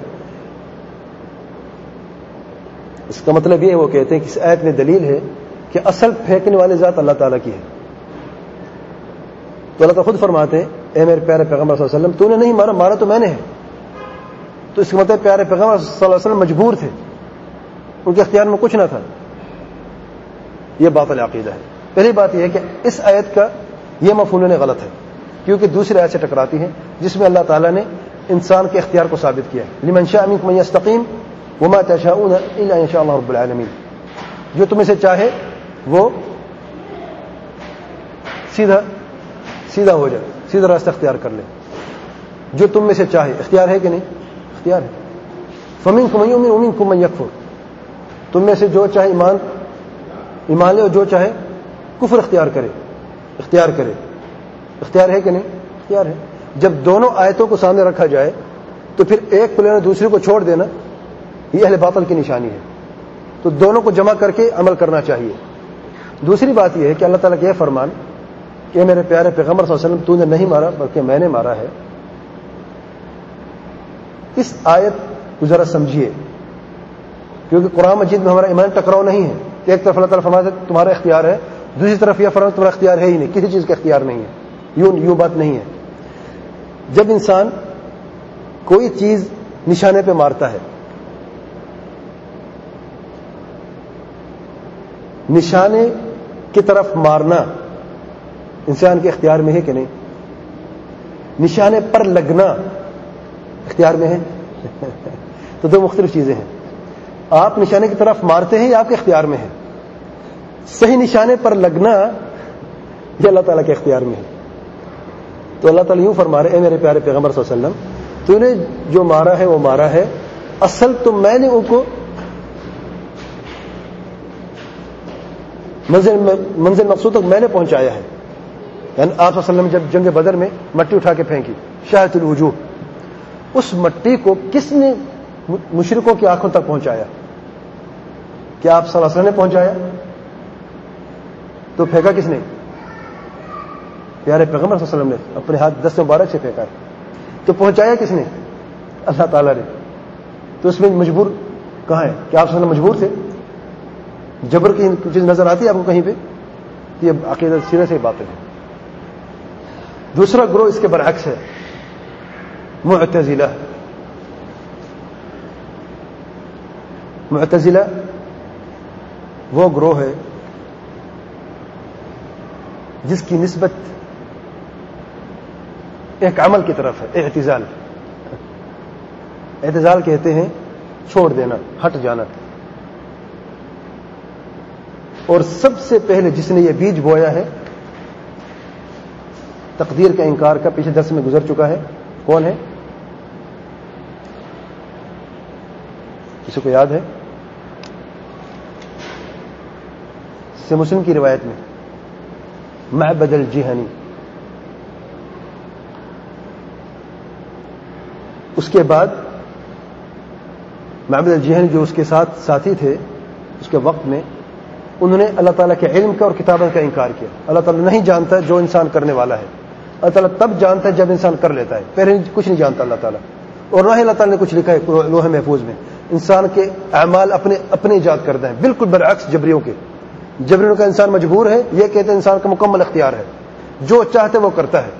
اس کا مطلب یہ ہے، وہ کہتے ہیں کہ اس آیت میں دلیل ہے کہ اصل پھینکنے والے ذات اللہ تعالیٰ کی ہے. تو اللہ تعالیٰ خود فرماتے ہیں اے میرے پیارے پیغمبر صلی اللہ علیہ وسلم، تو نے نہیں مارا، مارا تو میں نے ہے. تو اس کا مطلب پیارے پیغمبر صلی اللہ علیہ وسلم مجبور تھے، ان کے اختیار میں کچھ نہ تھا. یہ باطل عقیدہ ہے. پہلی بات یہ ہے کہ اس آیت کا یہ مفہوم غلط ہے، کیونکہ دوسری آیت سے ٹکراتی ہے جس میں اللہ تعالیٰ نے انسان کے اختیار کو ثابت کیا ہے. لمن شاء منکم ان یستقیم وما تشاءون الا ان شاء اللہ رب العالمین. جو تمہیں سے چاہے وہ سیدھا سیدھا ہو جائے، سیدھا راستہ اختیار کر لے. جو تم میں سے چاہے، اختیار ہے کہ نہیں؟ اختیار ہے. فمنکم من یؤمن ومنکم من یکفر. تم میں سے جو چاہے ایمان ایمان لے اور جو چاہے کفر اختیار کرے اختیار کرے اختیار ہے کہ نہیں؟ اختیار ہے. جب دونوں آیتوں کو سامنے رکھا جائے تو پھر ایک کو لینا دوسرے کو چھوڑ دینا یہ اہل باطل کی نشانی ہے. تو دونوں کو جمع کر کے عمل کرنا چاہیے. دوسری بات یہ ہے کہ اللہ تعالیٰ کا یہ فرمان کہ میرے پیارے پیغمبر صلی اللہ علیہ وسلم تو نے نہیں مارا بلکہ میں نے مارا ہے. اس آیت کو ذرا سمجھیے، کیونکہ قرآن مجید میں ہمارا ایمان ٹکراؤ نہیں ہے. ایک طرف اللہ تعالیٰ فرماتا ہے تمہارا اختیار ہے، دوسری طرف یہ فرماتا ہے تمہارا اختیار ہے ہی نہیں، کسی چیز کا اختیار نہیں ہے. یوں یوں بات نہیں ہے. جب انسان کوئی چیز نشانے پہ مارتا ہے، نشانے کی طرف مارنا انسان کے اختیار میں ہے کہ نہیں؟ نشانے پر لگنا اختیار میں ہے؟ تو دو مختلف چیزیں ہیں. آپ نشانے کی طرف مارتے ہیں یا آپ کے اختیار میں ہے؟ صحیح نشانے پر لگنا یہ اللہ تعالیٰ کے اختیار میں ہے. تو اللہ تعالیٰ یوں فرما رہے اے میرے پیارے پیغمبر صلی اللہ علیہ وسلم، تو نے جو مارا ہے وہ مارا ہے، اصل تو میں نے ان کو منزل منزل مقصود تک میں نے پہنچایا ہے. یعنی آپ صلی اللہ علیہ وسلم جب جنگ بدر میں مٹی اٹھا کے پھینکی شاہد الوجوہ، اس مٹی کو کس نے مشرکوں کی آنکھوں تک پہنچایا؟ کیا آپ صلی اللہ علیہ وسلم نے پہنچایا؟ تو پھینکا کس نے؟ پیارے پیغمبر صلی اللہ علیہ وسلم نے اپنے ہاتھ دست مبارک سے پھینکا. تو پہنچایا کس نے؟ اللہ تعالیٰ نے. تو اس میں مجبور کہاں ہے؟ کہ آپ صلی اللہ علیہ وسلم مجبور تھے؟ جبر کی چیز نظر آتی ہے آپ کو کہیں پہ؟ یہ عقیدہ سیرے سے باتیں ہیں. دوسرا گروہ اس کے برعکس ہے، معتزلہ. معتزلہ وہ گروہ ہے جس کی نسبت ایک عمل کی طرف ہے، اعتزال. اعتزال کہتے ہیں چھوڑ دینا، ہٹ جانا. اور سب سے پہلے جس نے یہ بیج بویا ہے تقدیر کا انکار کا، پیچھے درس میں گزر چکا ہے، کون ہے؟ کسی کو یاد ہے؟ سے مسلم کی روایت میں معبد الجہنی. اس کے بعد معبد الجہنی جو اس کے ساتھ ساتھی تھے اس کے وقت میں، انہوں نے اللہ تعالیٰ کے علم کا اور کتابت کا انکار کیا. اللہ تعالیٰ نہیں جانتا جو انسان کرنے والا ہے. اللہ تعالیٰ تب جانتا ہے جب انسان کر لیتا ہے، پہلے کچھ نہیں جانتا اللہ تعالیٰ. اور نہ ہی اللہ تعالیٰ نے کچھ لکھا ہے لوح محفوظ میں. انسان کے اعمال اپنے اپنے ایجاد کرتا ہے، بالکل برعکس جبریوں کے. جبریوں کا انسان مجبور ہے، یہ کہتے ہیں انسان کا مکمل اختیار ہے، جو چاہتے وہ کرتا ہے.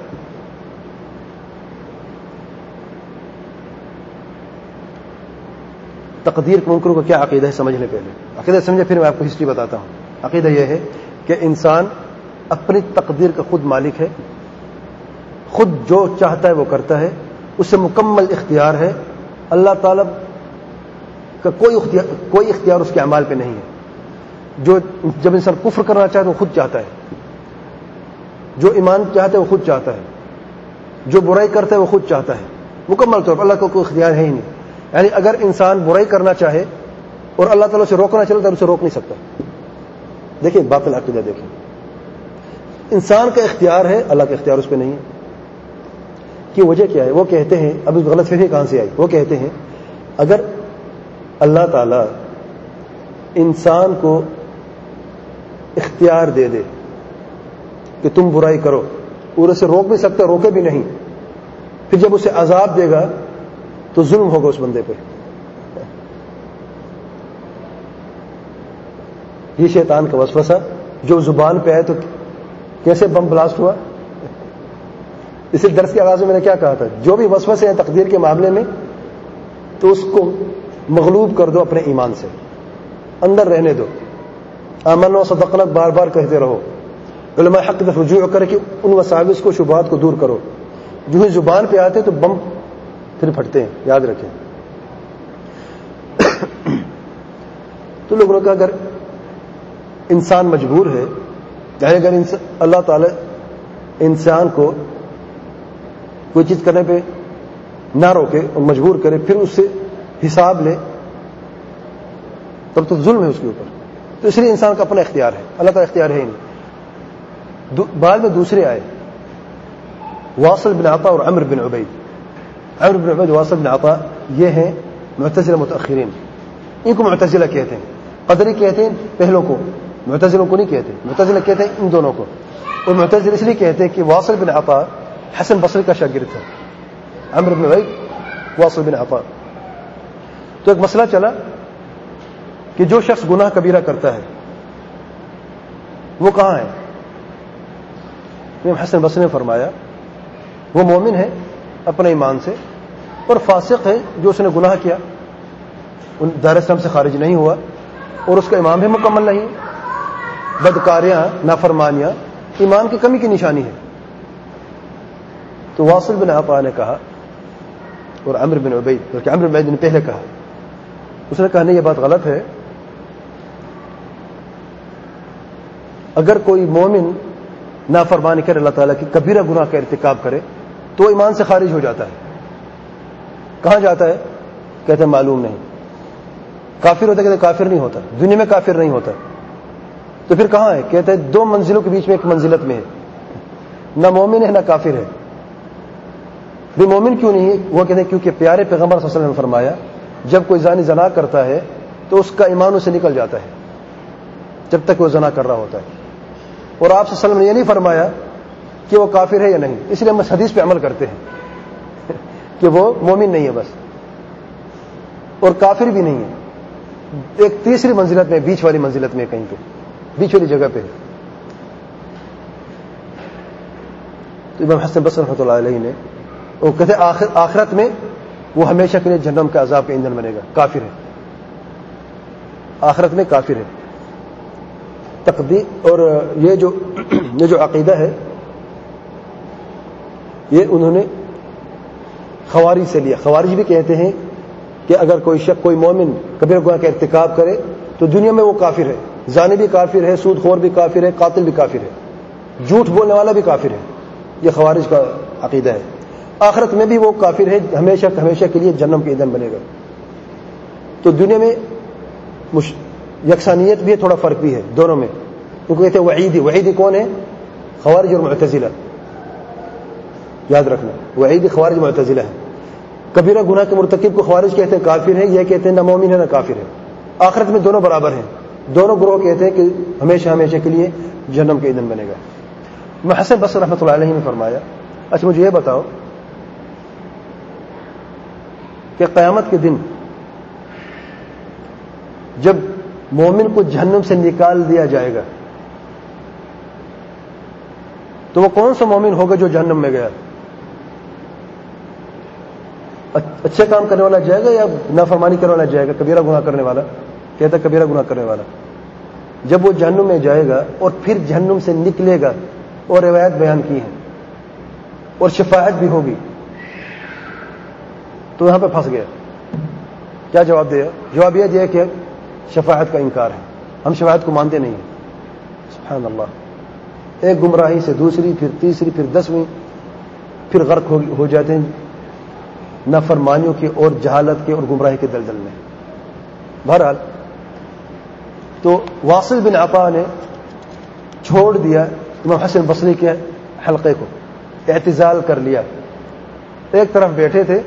تقدیر کے منکروں کا کیا عقیدہ ہے سمجھنے پہلے. عقیدہ سمجھے پھر میں آپ کو ہسٹری بتاتا ہوں. عقیدہ یہ ہے کہ انسان اپنی تقدیر کا خود مالک ہے، خود جو چاہتا ہے وہ کرتا ہے، اسے مکمل اختیار ہے. اللہ تعالیٰ کا کوئی اختیار کوئی اختیار اس کے اعمال پہ نہیں ہے. جو جب انسان کفر کرنا چاہتا ہے وہ خود چاہتا ہے، جو ایمان چاہتا ہے وہ خود چاہتا ہے. جو برائی کرتا ہے وہ خود چاہتا ہے مکمل طور پر، اللہ کو کوئی اختیار ہے ہی نہیں. یعنی اگر انسان برائی کرنا چاہے اور اللہ تعالیٰ سے روکنا چاہے تو اسے روک نہیں سکتا. دیکھیں باطل عقیدہ، دیکھیں انسان کا اختیار ہے، اللہ کا اختیار اس پہ نہیں ہے. کی وجہ کیا ہے؟ وہ کہتے ہیں، اب غلط فہمی کہاں سے آئی؟ وہ کہتے ہیں اگر اللہ تعالیٰ انسان کو اختیار دے دے کہ تم برائی کرو اور اسے روک بھی سکتا، روکے بھی نہیں، پھر جب اسے عذاب دے گا تو ظلم ہوگا اس بندے پہ. یہ شیطان کا وسوسہ جو زبان پہ آئے تو کیسے بم بلاسٹ ہوا. اسی درس کے آغاز میں میں نے کیا کہا تھا؟ جو بھی وسوسے ہیں تقدیر کے معاملے میں تو اس کو مغلوب کر دو اپنے ایمان سے، اندر رہنے دو. آمنا وصدقنا بار بار کہتے رہو. علماء حق کی طرف رجوع کر کے ان وساوس کو، شبہات کو دور کرو. جو ہی زبان پہ آتے تو بم پھر پھٹتے ہیں، یاد رکھیں. تو لوگوں نے کہا اگر انسان مجبور ہے، یعنی اگر اللہ تعالی انسان کو کوئی چیز کرنے پہ نہ روکے اور مجبور کرے پھر اس سے حساب لے تب تو ظلم ہے اس کے اوپر. تو اس لیے انسان کا اپنا اختیار ہے، اللہ کا اختیار ہے ہی نہیں. بعد میں دوسرے آئے واصل بن عطا اور عمرو بن عبید. عمرو بن عبید، واصل بن عطا، یہ ہیں معتزلہ متأخرین. ان کو معتزلہ کہتے ہیں. قدری کہتے ہیں پہلوں کو، معتزلوں کو نہیں کہتے. معتزلہ کہتے ہیں ان دونوں کو. اور معتزلہ اس لیے کہتے ہیں کہ واصل بن عطا حسن بصری کا شاگرد تھا. عمرو بن عبید، واصل بن عطا. تو ایک مسئلہ چلا کہ جو شخص گناہ کبیرہ کرتا ہے وہ کہاں ہے؟ حسن بصری نے فرمایا وہ مومن ہے اپنے ایمان سے، اور فاسق ہے جو اس نے گناہ کیا، دار اسلام سے خارج نہیں ہوا اور اس کا ایمان بھی مکمل نہیں. بدکاریاں، نافرمانیاں ایمان کی کمی کی نشانی ہے. تو واصل بن عطا نے کہا، اور عمرو بن عبید، بلکہ عمرو بن عبید نے پہلے کہا، اس نے کہا نہیں یہ بات غلط ہے. اگر کوئی مومن نافرمانی کرے، اللہ تعالیٰ کی کبیرہ گناہ کا ارتکاب کرے تو ایمان سے خارج ہو جاتا ہے. کہاں جاتا ہے؟ کہتے ہیں معلوم نہیں. کافر ہوتا ہے؟ کہتے کافر نہیں ہوتا، دنیا میں کافر نہیں ہوتا. تو پھر کہاں ہے؟ کہتے ہیں دو منزلوں کے بیچ میں ایک منزلت میں ہے، نہ مومن ہے نہ کافر ہے. بھی مومن کیوں نہیں ہے؟ وہ کہتے ہیں کیونکہ پیارے پیغمبر صلی اللہ علیہ وسلم نے فرمایا جب کوئی زانی زنا کرتا ہے تو اس کا ایمان اسے نکل جاتا ہے جب تک وہ زنا کر رہا ہوتا ہے. اور آپ صلی اللہ علیہ وسلم نے یہ نہیں فرمایا کہ وہ کافر ہے یا نہیں. اس لیے ہم اس حدیث پہ عمل کرتے ہیں کہ وہ مومن نہیں ہے بس، اور کافر بھی نہیں ہے. ایک تیسری منزلت میں، بیچ والی منزلت میں، کہیں پہ بیچ والی جگہ پہ. تو امام حسن بصری رحمۃ اللہ علیہ نے وہ کہتے آخر آخرت میں وہ ہمیشہ کے لیے جہنم کے عذاب کا ایندھن بنے گا. کافر ہے، آخرت میں کافر ہے. تقدیر اور یہ جو یہ جو عقیدہ ہے یہ انہوں نے خوارج سے لیا. خوارج بھی کہتے ہیں کہ اگر کوئی شخص، کوئی مومن کبیرہ گناہ کا ارتکاب کرے تو دنیا میں وہ کافر ہے، زانی بھی کافر ہے، سود خور بھی کافر ہے، قاتل بھی کافر ہے، جھوٹ بولنے والا بھی کافر ہے. یہ خوارج کا عقیدہ ہے. آخرت میں بھی وہ کافر ہے، ہمیشہ ہمیشہ کے لیے جہنم کے ایندھن بنے گا. تو دنیا میں مش... یکسانیت بھی ہے، تھوڑا فرق بھی ہے دونوں میں. وہ کہتے ہیں وعیدی. وعیدی کون ہے؟ خوارج اور معتزلہ. یاد رکھنا، وعیدی خوارج معتزلہ ہے. کبیرہ گناہ کے مرتکب کو خوارج کہتے ہیں کافر ہے، یہ کہتے ہیں نہ مومن ہے نہ کافر ہے. آخرت میں دونوں برابر ہیں. دونوں گروہ کہتے ہیں کہ ہمیشہ ہمیشہ کے لیے جہنم کے ایندھن بنے گا. حسن بصری رحمۃ اللہ علیہ نے فرمایا اچھا مجھے یہ بتاؤ کہ قیامت کے دن جب مومن کو جہنم سے نکال دیا جائے گا تو وہ کون سا مومن ہوگا جو جہنم میں گیا؟ اچھے کام کرنے والا جائے گا یا نافرمانی کرنے والا جائے گا؟ کبیرہ گناہ کرنے والا. کہتا کبیرہ گناہ کرنے والا. جب وہ جہنم میں جائے گا اور پھر جہنم سے نکلے گا، اور روایت بیان کی ہے اور شفاعت بھی ہوگی، تو یہاں پہ پھنس گیا. کیا جواب دیا؟ جواب یہ دیا کہ شفاعت کا انکار ہے، ہم شفاعت کو مانتے نہیں ہیں. سبحان اللہ. ایک گمراہی سے دوسری، پھر تیسری، پھر دسویں. پھر غرق ہو جاتے ہیں نافرمانیوں کی اور جہالت کے اور گمراہی کے دلدل میں. بہرحال تو واصل بن عطا نے چھوڑ دیا امام حسن بصری کے حلقے کو, اعتزال کر لیا. ایک طرف بیٹھے تھے,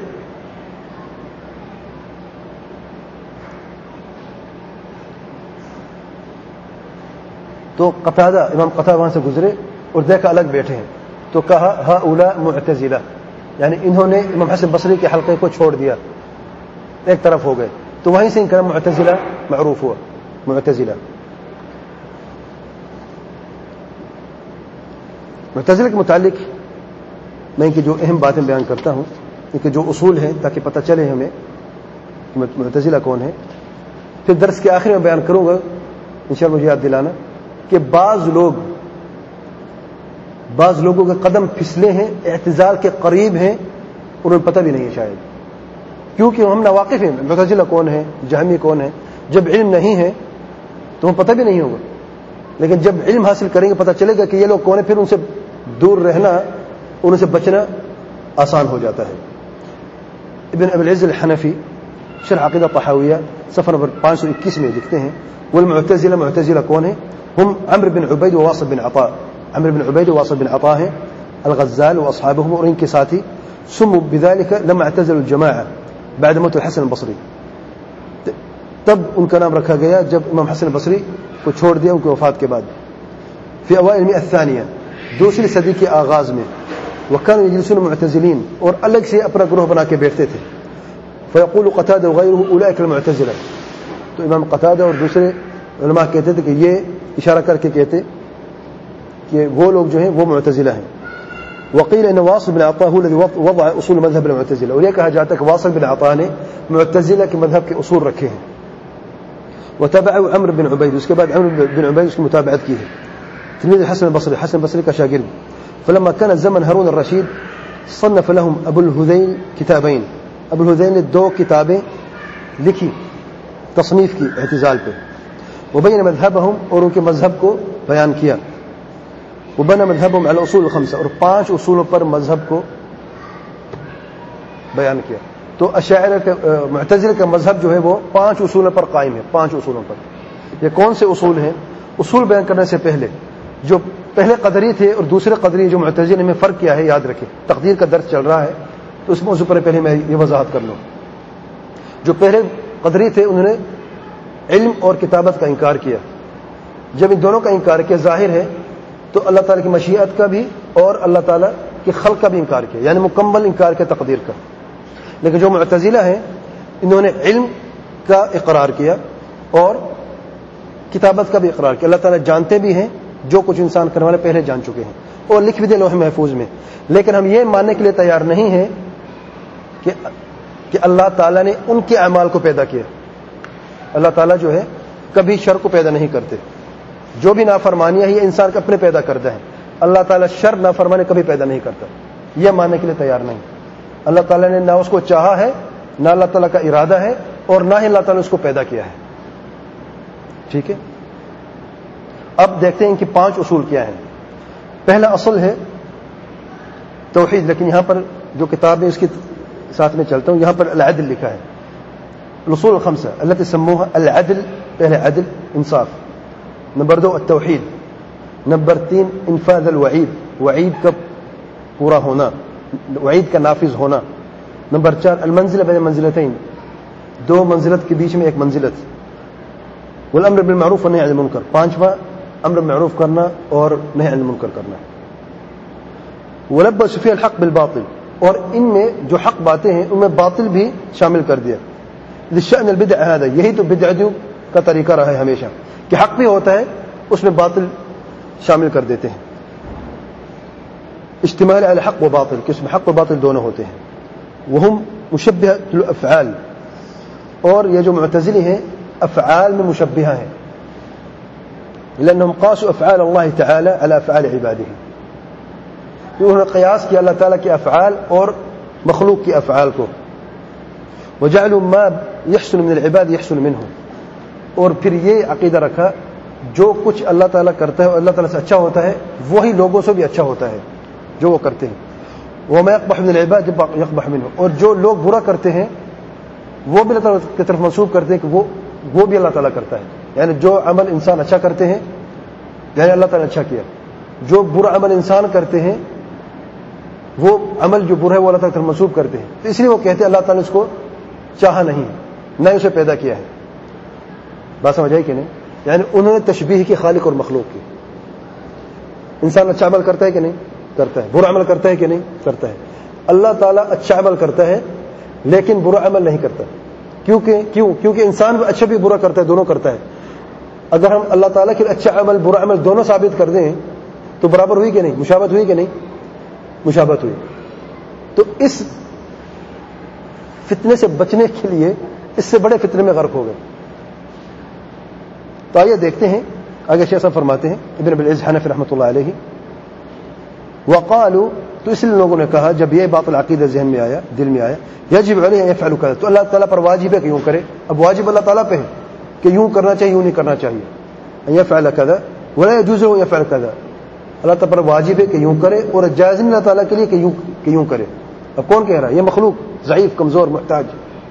تو قتادہ امام قتادہ وہاں سے گزرے اور دیکھا الگ بیٹھے ہیں, تو کہا ہؤلاء معتزلہ, یعنی انہوں نے امام حسن بصری کے حلقے کو چھوڑ دیا, ایک طرف ہو گئے. تو وہیں سے ان کا معتزلہ معروف ہوا, معتزلہ. معتزلہ کے متعلق میں ان کی جو اہم باتیں بیان کرتا ہوں, ان کے جو اصول ہیں, تاکہ پتہ چلے ہمیں معتزلہ کون ہے. پھر درس کے آخر میں بیان کروں گا انشاءاللہ, مجھے یاد دلانا کہ بعض لوگ بعض لوگوں کے قدم پھسلے ہیں, اعتزال کے قریب ہیں, انہیں پتہ بھی نہیں ہے شاید, کیونکہ ہم ناواقف ہیں معتزلہ کون ہے, جہمی کون ہے. جب علم نہیں ہے تو ہمیں پتہ بھی نہیں ہوگا, لیکن جب علم حاصل کریں گے پتہ چلے گا کہ یہ لوگ کون ہیں, پھر ان سے دور رہنا, ان سے بچنا آسان ہو جاتا ہے. ابن ابی العز الحنفی شرح عقیدہ طحاویہ صفحہ نمبر پانچ سو اکیس میں لکھتے ہیں, والمعتزلہ, معتزلہ کون ہے, ہم عمرو بن عبید وواصل بن عطاء, عمرو بن عبید وواصل بن عطاء ہیں, الغزال واصحابهم اور ان کے ساتھی, سموا بذلك لما اعتزلوا الجماعه بعد موت الحسن البصری, تب ان کا نام رکھا گیا جب امام حسن البصری کو چھوڑ دیا ان کی وفات کے بعد. فی اوائل المئة الثانیہ, دوسری صدی کے آغاز میں, وكانوا يجلسون معتزلین, اور الگ سے اپنا گروہ بنا کے بیٹھتے تھے. فيقول قتادة وغيره اولئك المعتزلہ, تو امام قتادہ اور دوسرے علماء کہتے تھے کہ یہ اشارہ کر کے کہتے کہ وہ لوگ جو ہیں وہ معتزلہ ہیں. وقیل ان واصل بن عطاء هو الذي وضع اصول مذهب المعتزلہ, اور یہ کہا جاتا ہے کہ واصل بن عطاء نے معتزلہ کے مذہب کے اصول رکھے ہیں. وتبعه عمرو بن عبید, اس کے بعد عمرو بن عبید اس کی متابعت کی ہے, تلميذ الحسن البصري, حسن البصري کا شاگرد. فلما كان زمن هارون الرشيد صنف لهم ابو الهذيل كتابين, ابو الهذيل نے دو کتابیں لکھی تصنیف کی اعتزال پہ. وبين مذهبهم, اور ان کے مذہب کو بیان کیا. وبنى مذهبهم على الاصول الخمسه, اور پانچ اصولوں پر مذہب کو بیان کیا. تو اشاعرہ کا معتزلہ کا مذہب جو ہے وہ پانچ اصولوں پر قائم ہے, پانچ اصولوں پر. یہ کون سے اصول ہیں؟ اصول بیان کرنے سے پہلے جو پہلے قدری تھے اور دوسرے قدری جو معتزلہ میں فرق کیا ہے یاد رکھیں. تقدیر کا درس چل رہا ہے تو اس موضوع پر پہلے میں یہ وضاحت کر لوں. جو پہلے قدری تھے انہوں نے علم اور کتابت کا انکار کیا. جب ان دونوں کا انکار کیا ظاہر ہے تو اللہ تعالیٰ کی مشیت کا بھی اور اللہ تعالیٰ کی خلق کا بھی انکار کیا, یعنی مکمل انکار کیا تقدیر کا. لیکن جو معتزلہ ہیں انہوں نے علم کا اقرار کیا اور کتابت کا بھی اقرار کیا. اللہ تعالیٰ جانتے بھی ہیں جو کچھ انسان کرنے والے پہلے جان چکے ہیں اور لکھ بھی دے لوح محفوظ میں. لیکن ہم یہ ماننے کے لیے تیار نہیں ہیں کہ کہ اللہ تعالیٰ نے ان کے اعمال کو پیدا کیا. اللہ تعالیٰ جو ہے کبھی شر کو پیدا نہیں کرتے. جو بھی نافرمانیاں ہیں یہ انسان کا اپنے پیدا کرتا ہے. اللہ تعالیٰ شر نافرمانی کبھی پیدا نہیں کرتا, یہ ماننے کے لیے تیار نہیں. اللہ تعالیٰ نے نہ اس کو چاہا ہے, نہ اللہ تعالیٰ کا ارادہ ہے, اور نہ ہی اللہ تعالیٰ نے اس کو پیدا کیا ہے. ٹھیک ہے, اب دیکھتے ہیں ان کی پانچ اصول کیا ہیں. پہلا اصل ہے توحید, لیکن یہاں پر جو کتاب ہے اس کے ساتھ میں چلتا ہوں, یہاں پر العدل لکھا ہے. الاصول الخمسہ التي سموها العدل, پہلے عدل انصاف. نمبر دو التوحید. نمبر تین انفاذ الوعید, وعید کا پورا ہونا, وعید کا نافذ ہونا. نمبر چار المنزلہ بین منزلتین, دو منزلت کے بیچ میں ایک منزلت. والامر بالمعروف والنہی عن المنکر, پانچواں امر معروف کرنا اور نہی عن المنکر کرنا. ولبس فی الحق بالباطل, اور ان میں جو حق باتیں ہیں ان میں باطل بھی شامل کر دیا. للشأن البدع هذا, یہی تو بدعتیوں کا طریقہ رہا ہے ہمیشہ کہ حق بھی ہوتا ہے اس میں باطل شامل کر دیتے ہیں. اشتمال علی حق و باطل, کہ اس میں حق و باطل دونوں ہوتے ہیں. وهم مشبہۃ الافعال, اور یہ جو معتزلی ہیں افعال میں مشبہہ ہیں. لانهم قاسوا افعال الله تعالى على افعال عباده, انہوں نے قیاس کیا اللہ تعالیٰ کے افعال اور مخلوق کے افعال کو. وجعلوا ما يحسن من العباد يحسن منه, اور پھر یہ عقیدہ رکھا جو کچھ اللہ تعالیٰ کرتا ہے اور اللہ تعالیٰ سے اچھا ہوتا ہے وہی لوگوں سے بھی اچھا ہوتا ہے جو وہ کرتے ہیں. وما يقبح من العباد يقبح منه، اور جو لوگ برا کرتے ہیں وہ بھی اللہ تعالیٰ کی طرف منسوب کرتے ہیں کہ وہ وہ بھی اللہ تعالیٰ کرتا ہے. یعنی جو عمل انسان اچھا کرتے ہیں یعنی اللہ تعالیٰ نے اچھا کیا، جو برا عمل انسان کرتے ہیں وہ عمل جو برا ہے وہ اللہ تعالیٰ کی طرف منسوب کرتے ہیں. تو اس لیے وہ کہتے ہیں اللہ تعالیٰ نے اس کو چاہا نہیں، نہ اسے پیدا کیا ہے. بات سمجھ آئی کہ نہیں؟ یعنی انہوں نے تشبیہ کی خالق اور مخلوق کی. انسان اچھا عمل کرتا ہے کہ نہیں؟ کرتا ہے. برا عمل کرتا ہے کہ نہیں؟ کرتا ہے. اللہ تعالیٰ اچھا عمل کرتا ہے لیکن برا عمل نہیں کرتا. کیونکہ کیوں کیونکہ انسان بھی اچھا بھی برا کرتا ہے، دونوں کرتا ہے. اگر ہم اللہ تعالیٰ کے اچھا عمل برا عمل دونوں ثابت کر دیں تو برابر ہوئی کہ نہیں؟ مشابہت ہوئی کہ نہیں؟ مشابہت ہوئی. تو اس فتنے سے بچنے کے لیے اس سے بڑے فتنے میں غرق ہو گئے. تو آئیے دیکھتے ہیں آگے. شیخ صاحب فرماتے ہیں ابن ابی العز حنفی رحمۃ اللہ علیہ، وقالوا، تو اس لیے لوگوں نے کہا جب یہ بات العقیدہ ذہن میں آیا، دل میں آیا، یجب علیہ ان یفعل کذا، تو اللہ تعالیٰ پر واجب ہے کہ یوں کرے. اب واجب اللہ تعالیٰ پہ ہے کہ یوں کرنا چاہیے، یوں نہیں کرنا چاہیے. ان یفعل کذا ولا يجوز ان یفعل کذا، اللہ تعالیٰ پر واجب ہے کہ یوں کرے اور جائز نہیں اللہ تعالیٰ کے لیے کہ یوں کہ یوں کرے. اب کون کہہ رہا ہے؟ یہ مخلوق ضعیف، کمزور، محتاج.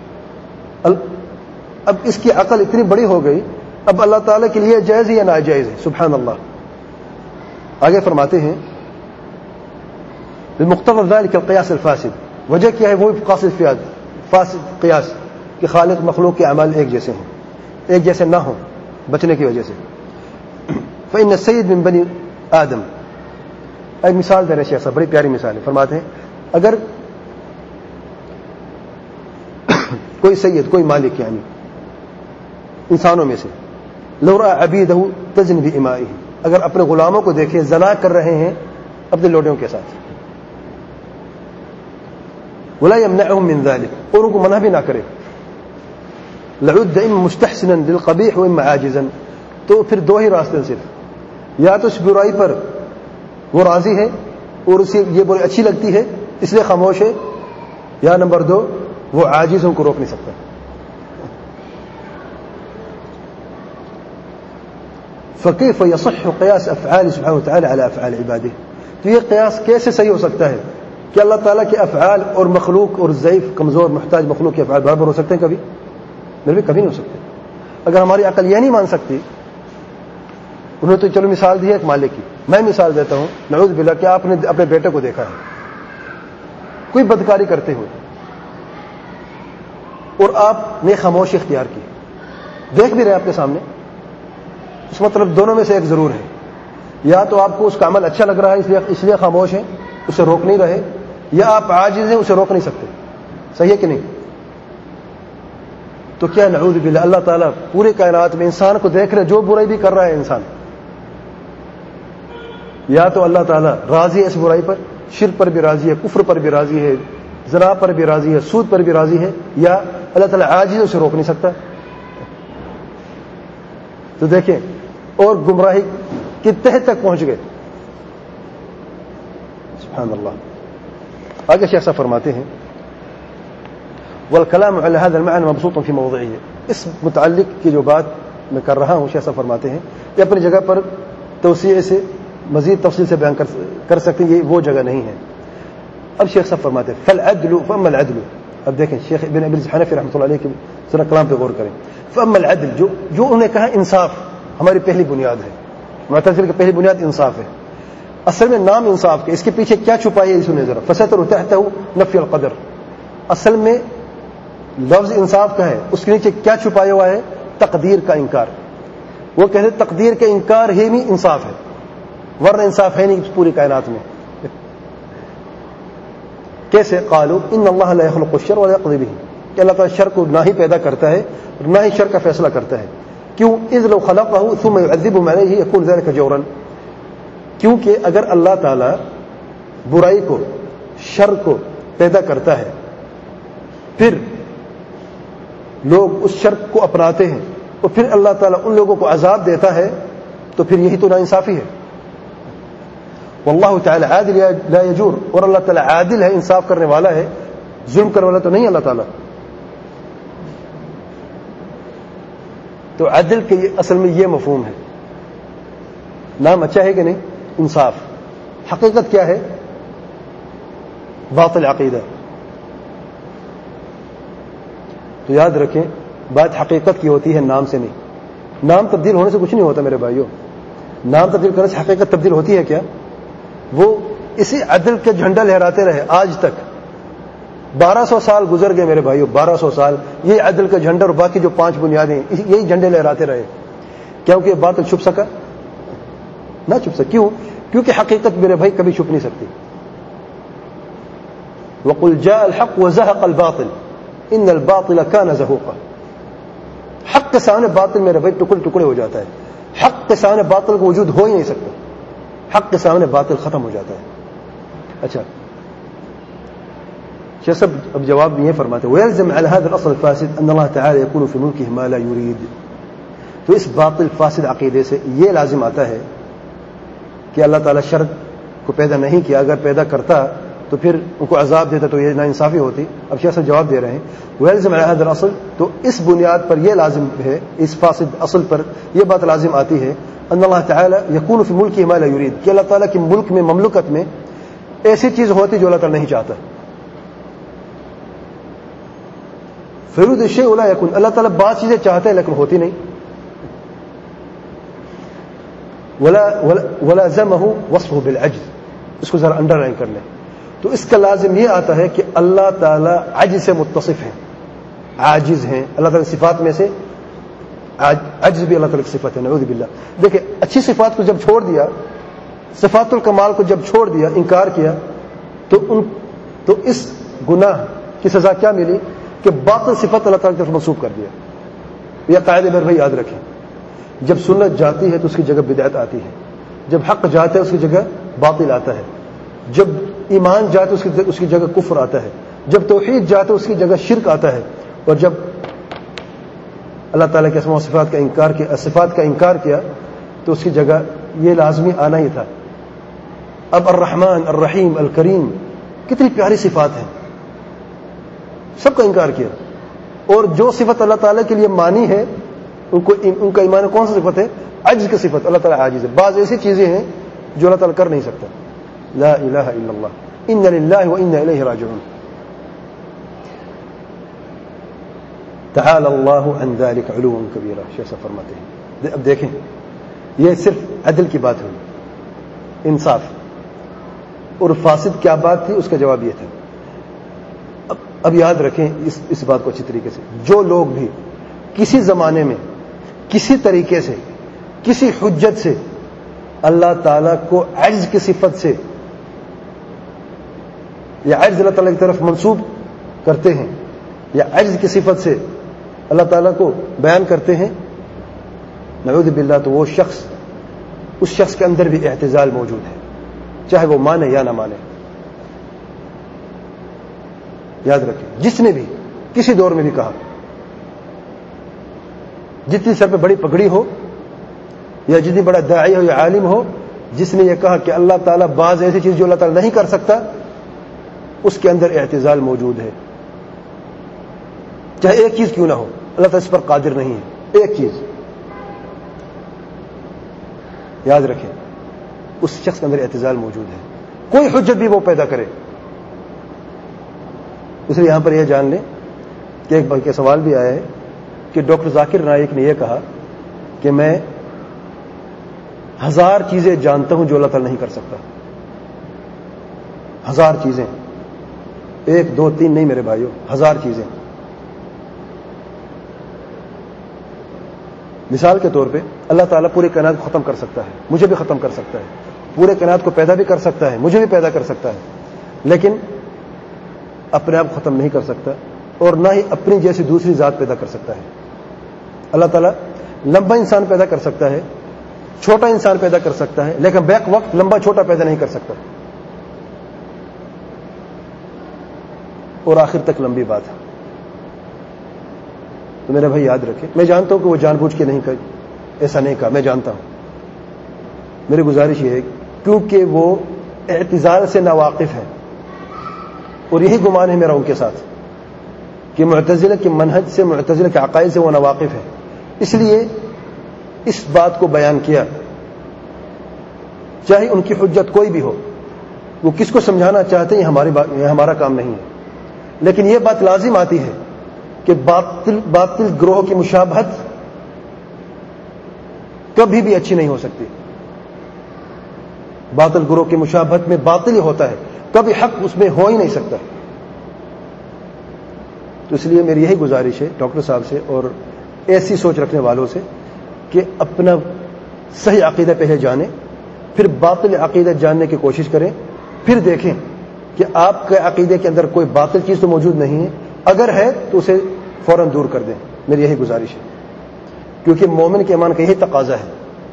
اب اس کی عقل اتنی بڑی ہو گئی، اب اللہ تعالیٰ کے لیے جائز ہے یا ناجائز ہے؟ سبحان اللہ. آگے فرماتے ہیں بمقتضى ذلك القياس الفاسد، وجہ کیا ہے؟ وہ قاصد فاسد قیاس کہ خالق مخلوق کے اعمال ایک جیسے ہیں، ایک جیسے نہ ہوں بچنے کی وجہ سے. فإن السيد من بني آدم، ایک مثال دے رہے شیخ صاحب، بڑی پیاری مثال ہے. فرماتے ہیں اگر کوئی سید، کوئی مالک یعنی انسانوں میں سے، لو رأى عبيده تزن بإمائه، اگر اپنے غلاموں کو دیکھے زنا کر رہے ہیں اپنے لوڈیوں کے ساتھ، ولا يمنعهم من ذلك، اور ان کو منع بھی نہ کرے، لعد اما مستحسنا للقبيح واما عاجزا، تو پھر دو ہی راستے صرف، یا تو اس برائی پر وہ راضی ہے اور اسے یہ برائی اچھی لگتی ہے اس لیے خاموش ہے، یا نمبر دو وہ عاجز ان کو روک نہیں سکتا. فكيف يصح قياس افعال سبحانه وتعالى على افعال عباده، تو یہ قیاس کیسے صحیح ہو سکتا ہے کہ اللہ تعالیٰ کے افعال اور مخلوق اور ضعیف کمزور محتاج مخلوق کے افعال برابر ہو سکتے ہیں؟ کبھی میرے بھی کبھی نہیں ہو سکتے. اگر ہماری عقل یہ نہیں مان سکتی، انہوں نے تو چلو مثال دی ہے ایک مالک کی، میں مثال دیتا ہوں نعوذ باللہ کہ آپ نے اپنے بیٹے کو دیکھا ہے کوئی بدکاری کرتے ہوئے اور آپ نے خاموشی اختیار کی، دیکھ بھی رہے آپ کے سامنے، اس مطلب دونوں میں سے ایک ضرور ہے، یا تو آپ کو اس کا عمل اچھا لگ رہا ہے اس لیے اس لیے خاموش ہیں، اسے روک نہیں رہے، یا آپ عاجز ہیں اسے روک نہیں سکتے. صحیح ہے کہ نہیں؟ تو کیا نعوذ باللہ اللہ تعالیٰ پورے کائنات میں انسان کو دیکھ رہے جو برائی بھی کر رہا ہے انسان، یا تو اللہ تعالیٰ راضی ہے اس برائی پر، شرک پر بھی راضی ہے، کفر پر بھی راضی ہے، زنا پر بھی راضی ہے، سود پر بھی راضی ہے، یا اللہ تعالیٰ عاجز ہے اسے روک نہیں سکتا. تو دیکھیں اور گمراہی کی تہ تک پہنچ گئے. سبحان اللہ. آگے شیخ صاحب فرماتے ہیں والکلام علی هذا المعنى مبسوط فی موضعه، اس متعلق کی جو بات میں کر رہا ہوں شیخ صاحب فرماتے ہیں کہ اپنی جگہ پر توسیع سے مزید تفصیل سے بیان کر سکتے ہیں، یہ وہ جگہ نہیں ہے. اب شیخ صاحب فرماتے ہیں فالعدل فاما العدل، اب دیکھیں شیخ ابن ابی الحنفی رحمۃ اللہ علیہ کے ذرا کلام پہ غور کریں. فاما العدل، جو جو انہوں نے کہا انصاف ہماری پہلی بنیاد ہے، معتزلہ کی پہلی بنیاد انصاف ہے. اصل میں نام انصاف کے، اس کے پیچھے کیا چھپا ہے سنیں ذرا. فستر تحتہ نفی القدر، اصل میں لفظ انصاف کا ہے، اس کے نیچے کیا چھپایا ہوا ہے؟ تقدیر کا انکار. وہ کہتے تقدیر کا انکار ہی نہیں انصاف ہے، ورنہ انصاف ہے نہیں پوری کائنات میں. کیسے؟ قالوا ان اللہ لا يخلق الشر ولا يقضي به، کہ اللہ تعالیٰ شر کو نہ ہی پیدا کرتا ہے اور نہ ہی شر کا فیصلہ کرتا ہے. کیوں؟ اذ لو خلقه ثم يعذبهم عليه يكون ذلك جورا، کیونکہ اگر اللہ تعالیٰ برائی کو، شر کو پیدا کرتا ہے، پھر لوگ اس شر کو اپناتے ہیں اور پھر اللہ تعالیٰ ان لوگوں کو عذاب دیتا ہے، تو پھر یہی تو ناانصافی ہے. واللہ تعالی عادل لا یجور، اور اللہ تعالیٰ عادل ہے، انصاف کرنے والا ہے، ظلم کرنے والا تو نہیں اللہ تعالیٰ. تو عدل کے اصل میں یہ مفہوم ہے. نام اچھا ہے کہ نہیں؟ انصاف. حقیقت کیا ہے؟ باطل عقیدہ. تو یاد رکھیں بات حقیقت کی ہوتی ہے، نام سے نہیں. نام تبدیل ہونے سے کچھ نہیں ہوتا میرے بھائیوں. نام تبدیل کرنے سے حقیقت تبدیل ہوتی ہے کیا؟ وہ اسی عدل کے جھنڈا لہراتے رہے آج تک. بارہ سو سال گزر گئے میرے بھائیوں، بارہ سو سال یہ عدل کا جھنڈا اور باقی جو پانچ بنیادیں یہی جھنڈے لہراتے رہے. کیونکہ یہ بات چھپ سکا؟ نہ چھپ سکا. کیوں؟ کیونکہ حقیقت میرے بھائی کبھی چھپ نہیں سکتی. وَقُلْ جَاءَ الْحَقُّ وَزَهَقَ الْبَاطِلُ إِنَّ الْبَاطِلَ كَانَ زَهُوقًا. حق کے سامنے باطل میرے بھائی ٹکڑے ٹکڑے ہو جاتا ہے. حق کے سامنے باطل کا وجود ہو ہی نہیں سکتا. حق کے سامنے باطل ختم ہو جاتا ہے. اچھا شیخ صاحب اب جواب یہ فرماتے ہیں وَيَلْزَمْ عَلَى هَذَا الْأَصْلِ الْفَاسِدِ أَنَّ اللَّهَ تَعَالَى يَكُونُ فِي مُلْكِهِ مَا لَا يُرِيدُ. تو اس باطل فاسد عقیدے سے یہ لازم آتا ہے کہ اللہ تعالیٰ شر کو پیدا نہیں کیا. اگر پیدا کرتا تو پھر ان کو عذاب دیتا تو یہ ناانصافی ہوتی. اب شیخ صاحب جواب دے رہے ہیں وَيَلْزَمْ عَلَى هَذَا الْأَصْلِ. تو اس بنیاد پر یہ لازم ہے، اس فاسد اصل پر یہ بات لازم آتی ہے ان اللہ تعالیٰ یکون فی ملکہ ما لا یرید، کہ اللہ تعالیٰ کے ملک میں، مملکت میں ایسی چیز ہوتی جو اللہ تعالیٰ نہیں چاہتا. فیرود الشیء لا یکون، اللہ تعالیٰ بعض چیزیں چاہتے ہیں لیکن ہوتی نہیں. ولا ولازمہ وصفہ بالعجز. اس کو ذرا انڈر لائن کر لیں. تو اس کا لازم یہ آتا ہے کہ اللہ تعالیٰ عجز سے متصف ہیں، عاجز ہیں. اللہ تعالیٰ کی صفات میں سے عجز بھی اللہ تعالیٰ کی صفت ہے، نعوذ باللہ. دیکھیں اچھی صفات کو جب چھوڑ دیا، صفات الکمال کو جب چھوڑ دیا، انکار کیا، تو ان تو اس گناہ کی سزا کیا ملی کہ باطل صفت اللہ تعالیٰ کی طرف منسوب کر دیا. یہ قاعدے میرے بھائی یاد رکھیں. جب سنت جاتی ہے تو اس کی جگہ بدعت آتی ہے، جب حق جاتا ہے اس کی جگہ باطل آتا ہے، جب ایمان جاتا ہے اس کی اس کی جگہ کفر آتا ہے، جب توحید جاتا ہے اس کی جگہ شرک آتا ہے. اور جب اللہ تعالیٰ کے اسماء و صفات کا انکار کیا صفات کا انکار کیا تو اس کی جگہ یہ لازمی آنا ہی تھا. اب الرحمن، الرحیم، الکریم کتنی پیاری صفات ہیں، سب کا انکار کیا. اور جو صفت اللہ تعالیٰ کے لیے مانی ہے ان کو ان کا ایمان کون سی صفت ہے؟ عجز کی صفت. اللہ تعالیٰ عاجز ہے. بعض ایسی چیزیں ہیں جو اللہ تعالیٰ کر نہیں سکتا. لا الہ الا اللہ، ان للہ و انا الیہ راجعون. تعالی اللہ عن ذلک علوا کبیرا. شیخ صاحب فرماتے ہیں. اب دیکھیں یہ صرف عدل کی بات ہوئی، انصاف. اور فاسد کیا بات تھی؟ اس کا جواب یہ تھا. اب اب یاد رکھیں اس اس بات کو اچھی طریقے سے. جو لوگ بھی کسی زمانے میں کسی طریقے سے کسی حجت سے اللہ تعالیٰ کو عجز کی صفت سے یا عجز اللہ تعالیٰ کی طرف منسوب کرتے ہیں یا عجز کی صفت سے اللہ تعالیٰ کو بیان کرتے ہیں، نعوذ باللہ، تو وہ شخص اس شخص کے اندر بھی اعتزال موجود ہے، چاہے وہ مانے یا نہ مانے. یاد رکھیں جس نے بھی کسی دور میں بھی کہا، جتنی سر پہ بڑی پگڑی ہو یا جتنی بڑا داعی ہو یا عالم ہو، جس نے یہ کہا کہ اللہ تعالیٰ بعض ایسی چیز جو اللہ تعالیٰ نہیں کر سکتا، اس کے اندر اعتزال موجود ہے. چاہے ایک چیز کیوں نہ ہو، اللہ تعالیٰ اس پر قادر نہیں ہے. ایک چیز یاد رکھیں، اس شخص کے اندر اعتزال موجود ہے، کوئی حجت بھی وہ پیدا کرے. اس لیے یہاں پر یہ جان لیں کہ ایک بلکہ سوال بھی آیا ہے کہ ڈاکٹر ذاکر نائک نے یہ کہا کہ میں ہزار چیزیں جانتا ہوں جو اللہ تعالیٰ نہیں کر سکتا. ہزار چیزیں، ایک دو تین نہیں میرے بھائیوں، ہزار چیزیں. مثال کے طور پہ اللہ تعالیٰ پورے کائنات کو ختم کر سکتا ہے، مجھے بھی ختم کر سکتا ہے. پورے کائنات کو پیدا بھی کر سکتا ہے، مجھے بھی پیدا کر سکتا ہے. لیکن اپنے آپ ختم نہیں کر سکتا اور نہ ہی اپنی جیسی دوسری ذات پیدا کر سکتا ہے. اللہ تعالیٰ لمبا انسان پیدا کر سکتا ہے، چھوٹا انسان پیدا کر سکتا ہے، لیکن بیک وقت لمبا چھوٹا پیدا نہیں کر سکتا. اور آخر تک لمبی بات ہے. تو میرے بھائی یاد رکھیں، میں جانتا ہوں کہ وہ جان بوجھ کے نہیں کہا، ایسا نہیں کہا، میں جانتا ہوں. میری گزارش یہ ہے کیونکہ وہ اعتزال سے ناواقف ہے، اور یہی گمان ہے میرا ان کے ساتھ کہ معتزلہ کے منہج سے، معتزلہ کے عقائد سے وہ ناواقف ہے، اس لیے اس بات کو بیان کیا. چاہے ان کی حجت کوئی بھی ہو، وہ کس کو سمجھانا چاہتے ہیں ہماری بات، یہ ہمارا کام نہیں ہے. لیکن یہ بات لازم آتی ہے کہ باطل باطل گروہ کی مشابہت کبھی بھی اچھی نہیں ہو سکتی. باطل گروہ کی مشابہت میں باطل ہی ہوتا ہے، کبھی حق اس میں ہو ہی نہیں سکتا. تو اس لیے میری یہی گزارش ہے ڈاکٹر صاحب سے اور ایسی سوچ رکھنے والوں سے کہ اپنا صحیح عقیدہ پہلے جانیں، پھر باطل عقیدہ جاننے کی کوشش کریں، پھر دیکھیں کہ آپ کے عقیدے کے اندر کوئی باطل چیز تو موجود نہیں ہے، اگر ہے تو اسے فوراً دور کر دیں. میری یہی گزارش ہے، کیونکہ مومن کے ایمان کا یہی تقاضا ہے.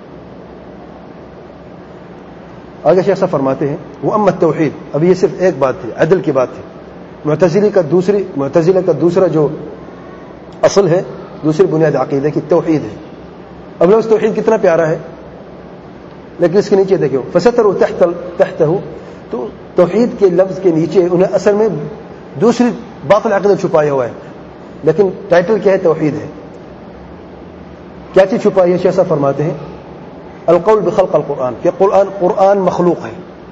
آگے شیخ صاحب فرماتے ہیں وہ اما التوحید، اب یہ صرف ایک بات تھی، عدل کی بات تھی. معتزلی کا دوسری معتزلہ کا دوسرا جو اصل ہے، دوسری بنیاد عقیدہ کی توحید ہے. اب لفظ توحید کتنا پیارا ہے، لیکن اس کے نیچے دیکھو فستر تحت تحتہ، تو توحید کے لفظ کے نیچے انہیں اصل میں دوسری باطل عقیدہ چھپایا ہوا ہے، لیکن ٹائٹل کیا ہے؟ توحید ہے. کیا چیز چھپائی ہے؟ شیخ صاحب فرماتے ہیں القول بخلق القرآن، کہ قرآن قرآن مخلوق ہے.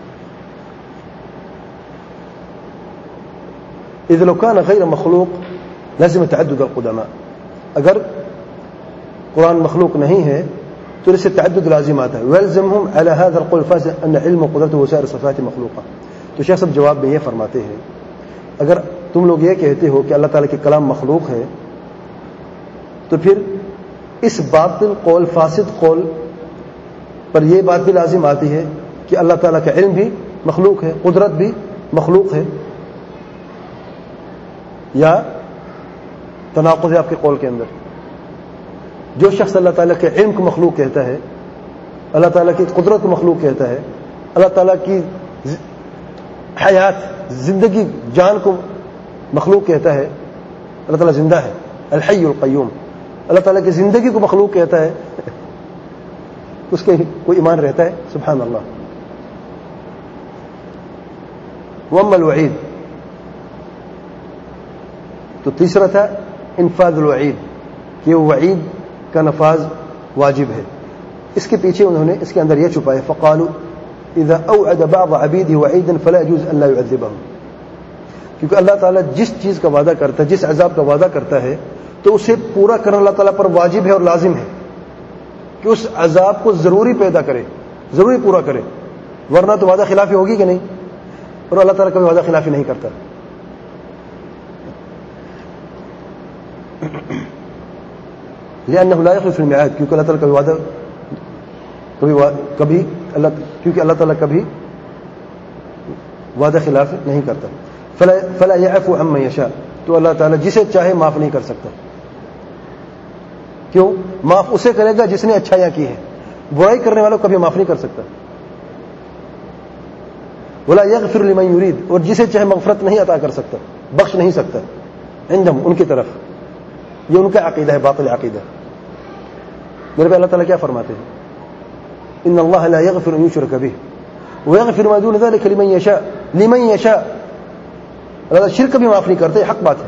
اذ لو كان غیر مخلوق لازم تعدد القدماء، اگر قرآن مخلوق نہیں ہے تو اس سے تعدد لازم آتا ہے. ويلزمهم على هذا القول فاز ان علم وقدرته وسائر صفات مخلوقه. تو شیخ صاحب جواب میں یہ فرماتے ہیں اگر تم لوگ یہ کہتے ہو کہ اللہ تعالیٰ کے کلام مخلوق ہے، تو پھر اس باطل قول فاسد قول پر یہ بات بھی لازم آتی ہے کہ اللہ تعالیٰ کا علم بھی مخلوق ہے، قدرت بھی مخلوق ہے. یا تناقض ہے آپ کے قول کے اندر؟ جو شخص اللہ تعالیٰ کے علم کو مخلوق کہتا ہے، اللہ تعالیٰ کی قدرت کو مخلوق کہتا ہے، اللہ تعالیٰ کی حیات زندگی جان کو مخلوق کہتا ہے، اللہ تعالیٰ زندہ ہے الحی القیوم، اللہ تعالیٰ کی زندگی کو مخلوق کہتا ہے، اس کے کوئی ایمان رہتا ہے؟ سبحان اللہ. واما الوعید، تو تیسرا تھا انفاذ الوعید، کہ وہ وعید کا نفاذ واجب ہے. اس کے پیچھے انہوں نے اس کے اندر یہ چھپایا فقالوا اذا اوعد بعض عبیده وعیدا فلا يجوز ان لا يعذبهم، کیونکہ اللہ تعالیٰ جس چیز کا وعدہ کرتا ہے، جس عذاب کا وعدہ کرتا ہے، تو اسے پورا کرنا اللہ تعالیٰ پر واجب ہے اور لازم ہے کہ اس عذاب کو ضروری پیدا کرے، ضروری پورا کرے، ورنہ تو وعدہ خلافی ہوگی کہ نہیں. اور اللہ تعالیٰ کبھی وعدہ خلافی نہیں کرتا. لأنه لا يخلف الميعاد، کیونکہ اللہ تعالیٰ کبھی وعدہ کبھی کبھی اللہ کیونکہ اللہ تعالیٰ کبھی وعدہ خلاف نہیں کرتا. فلا فلا يعفو عمن يشاء، تو اللہ تعالیٰ جسے چاہے معاف نہیں کر سکتا. کیوں؟ معاف اسے کرے گا جس نے اچھائیاں کی ہیں، برائی کرنے والوں کو کبھی معاف نہیں کر سکتا. ولا يغفر لمن يريد، اور جسے چاہے مغفرت نہیں عطا کر سکتا، بخش نہیں سکتا. عندهم، ان کی طرف، یہ ان کا عقیدہ ہے، باطل عقیدہ. میرے پہ اللہ تعالیٰ کیا فرماتے ہیں؟ ان اللہ لا يغفر ان يشرك به ويغفر ما دون ذلك لمن يشاء لمن يشاء. اللہ شرک بھی معاف نہیں کرتے، حق بات ہے،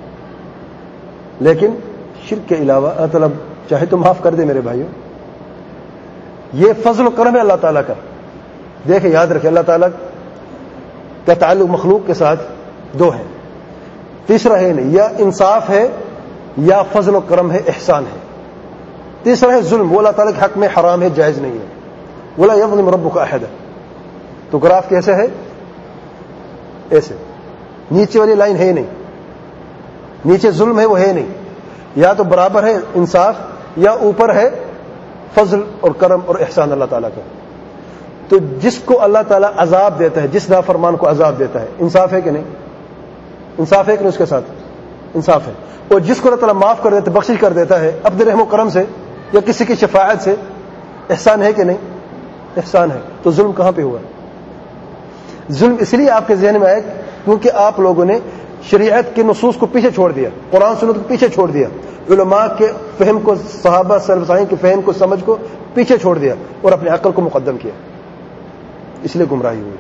لیکن شرک کے علاوہ اللہ تعالیٰ چاہے تو معاف کر دے. میرے بھائیوں، یہ فضل و کرم ہے اللہ تعالیٰ کا. دیکھیں، یاد رکھیں، اللہ تعالیٰ کا تعلق مخلوق کے ساتھ دو ہے، تیسرا ہے نہیں. یا انصاف ہے یا فضل و کرم ہے، احسان ہے. تیسرا ہے ظلم، وہ اللہ تعالیٰ کے حق میں حرام ہے، جائز نہیں ہے. ولا یظلم ربک احدا. تو گراف کیسے ہے؟ ایسے نیچے والی لائن ہے نہیں، نیچے ظلم ہے وہ ہے نہیں، یا تو برابر ہے انصاف یا اوپر ہے فضل اور کرم اور احسان اللہ تعالیٰ کا. تو جس کو اللہ تعالیٰ عذاب دیتا ہے، جس نافرمان کو عذاب دیتا ہے، انصاف ہے کہ نہیں؟ انصاف ہے کہ نہیں؟ اس کے ساتھ انصاف ہے. اور جس کو اللہ تعالیٰ معاف کر دیتا ہے، بخشش کر دیتا ہے اپنے رحم و کرم سے یا کسی کی شفاعت سے، احسان ہے کہ نہیں؟ احسان ہے. تو ظلم کہاں پہ ہوا؟ ظلم اس لیے آپ کے ذہن میں آئے کیونکہ آپ لوگوں نے شریعت کے نصوص کو پیچھے چھوڑ دیا، قرآن سنت کو پیچھے چھوڑ دیا، علماء کے فہم کو، صحابہ سلف صالحین کے فہم کو، سمجھ کو پیچھے چھوڑ دیا اور اپنے عقل کو مقدم کیا، اس لیے گمراہی ہوئی.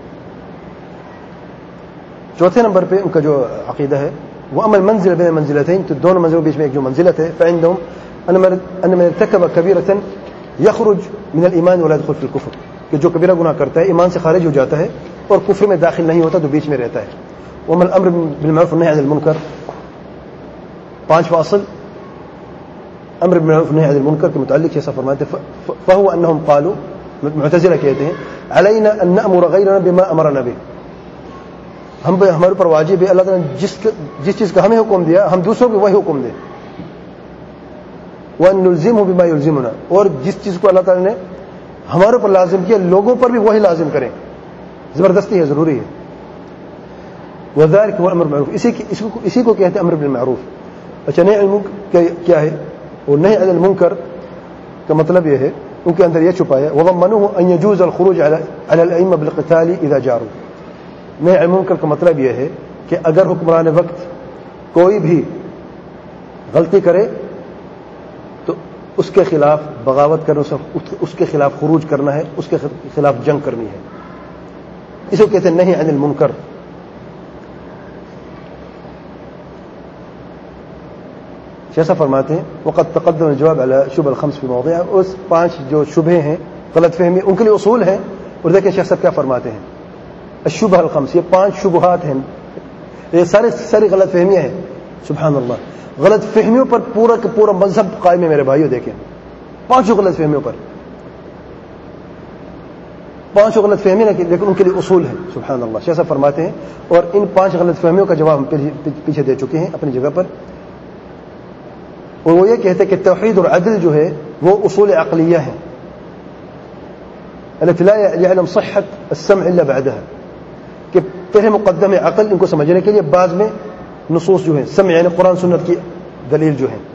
چوتھے نمبر پہ ان کا جو عقیدہ ہے وہ عمل منزل بین منزلتین، تو دونوں منزلوں کے بیچ میں ایک جو منزلت ہے. فعندهم ان من ارتكب كبيرة يخرج من الایمان ولا يدخل في الكفر، کہ جو کبیرہ گناہ کرتا ہے ایمان سے خارج ہو جاتا ہے اور کفر میں داخل نہیں ہوتا، تو بیچ میں رہتا ہے. ومن الامر بالمعروف والنهي عن المنکر، پانچواں اصل امر بالمعروف والنهي عن المنکر کے متعلق ایسا فرماتے ہیں فهو انهم قالوا، معتزلہ کہتے ہیں علینا ان نأمر غیرنا بما امرنا به، ہم ہمارے اوپر واجب ہے اللہ تعالیٰ نے جس جس چیز کا ہمیں حکم دیا ہم دوسروں کو وہی حکم دیں. وان نلزمه بما يلزمنا، اور جس چیز کو اللہ تعالیٰ نے ہمارے اوپر لازم کیا لوگوں پر بھی وہی لازم کریں. زبردستی ہے، ضروری ہے. وذلك هو امر بالمعروف، اسی اسی کو کہتے ہیں امر بالمعروف. اچھا نہی عن المنکر کیا ہے؟ اور نہی عن المنکر کا مطلب یہ ہے ان کے اندر یہ چھپا ہے وضمنوه ان يجوز الخروج على على الائمه بالقتال اذا جاروا. نہی عن المنکر کا مطلب یہ ہے کہ اگر حکمران وقت کوئی بھی غلطی کرے تو اس کے خلاف بغاوت کرنا، اس کے خلاف خروج کرنا ہے، اس کے خلاف جنگ کرنی ہے. اس کو کہتے ہیں نہی عن المنکر. جیسا فرماتے ہیں وقد تقدم الجواب على شبہ الخمس فی موضع، اس پانچ جو شبہیں ہیں غلط فہمی ان کے لیے اصول ہیں. اور دیکھیں شیخ صاحب کیا فرماتے ہیں الشبہ الخمس، یہ پانچ شبہات ہیں، یہ سارے ساری غلط فہمیاں ہیں. سبحان اللہ، غلط فہمیوں پر پورا کا پورا مذہب قائم ہے میرے بھائیوں. دیکھیں پانچوں غلط فہمیوں پر، پانچوں غلط فہمی لیکن ان کے لیے اصول ہیں. سبحان اللہ، شیخ صاحب فرماتے ہیں اور ان پانچ غلط فہمیوں کا جواب ہم پیچھے دے چکے ہیں اپنی جگہ پر. اور وہ یہ کہتے ہیں کہ توحید اور عدل جو ہے وہ اصول عقلیہ ہیں التي لا يعلم صحة السمع الا بعدها، کہ پہلے مقدم ہے عقل ان کو سمجھنے کے لیے، بعد میں نصوص جو ہیں سمع یعنی قرآن سنت کی دلیل جو ہے.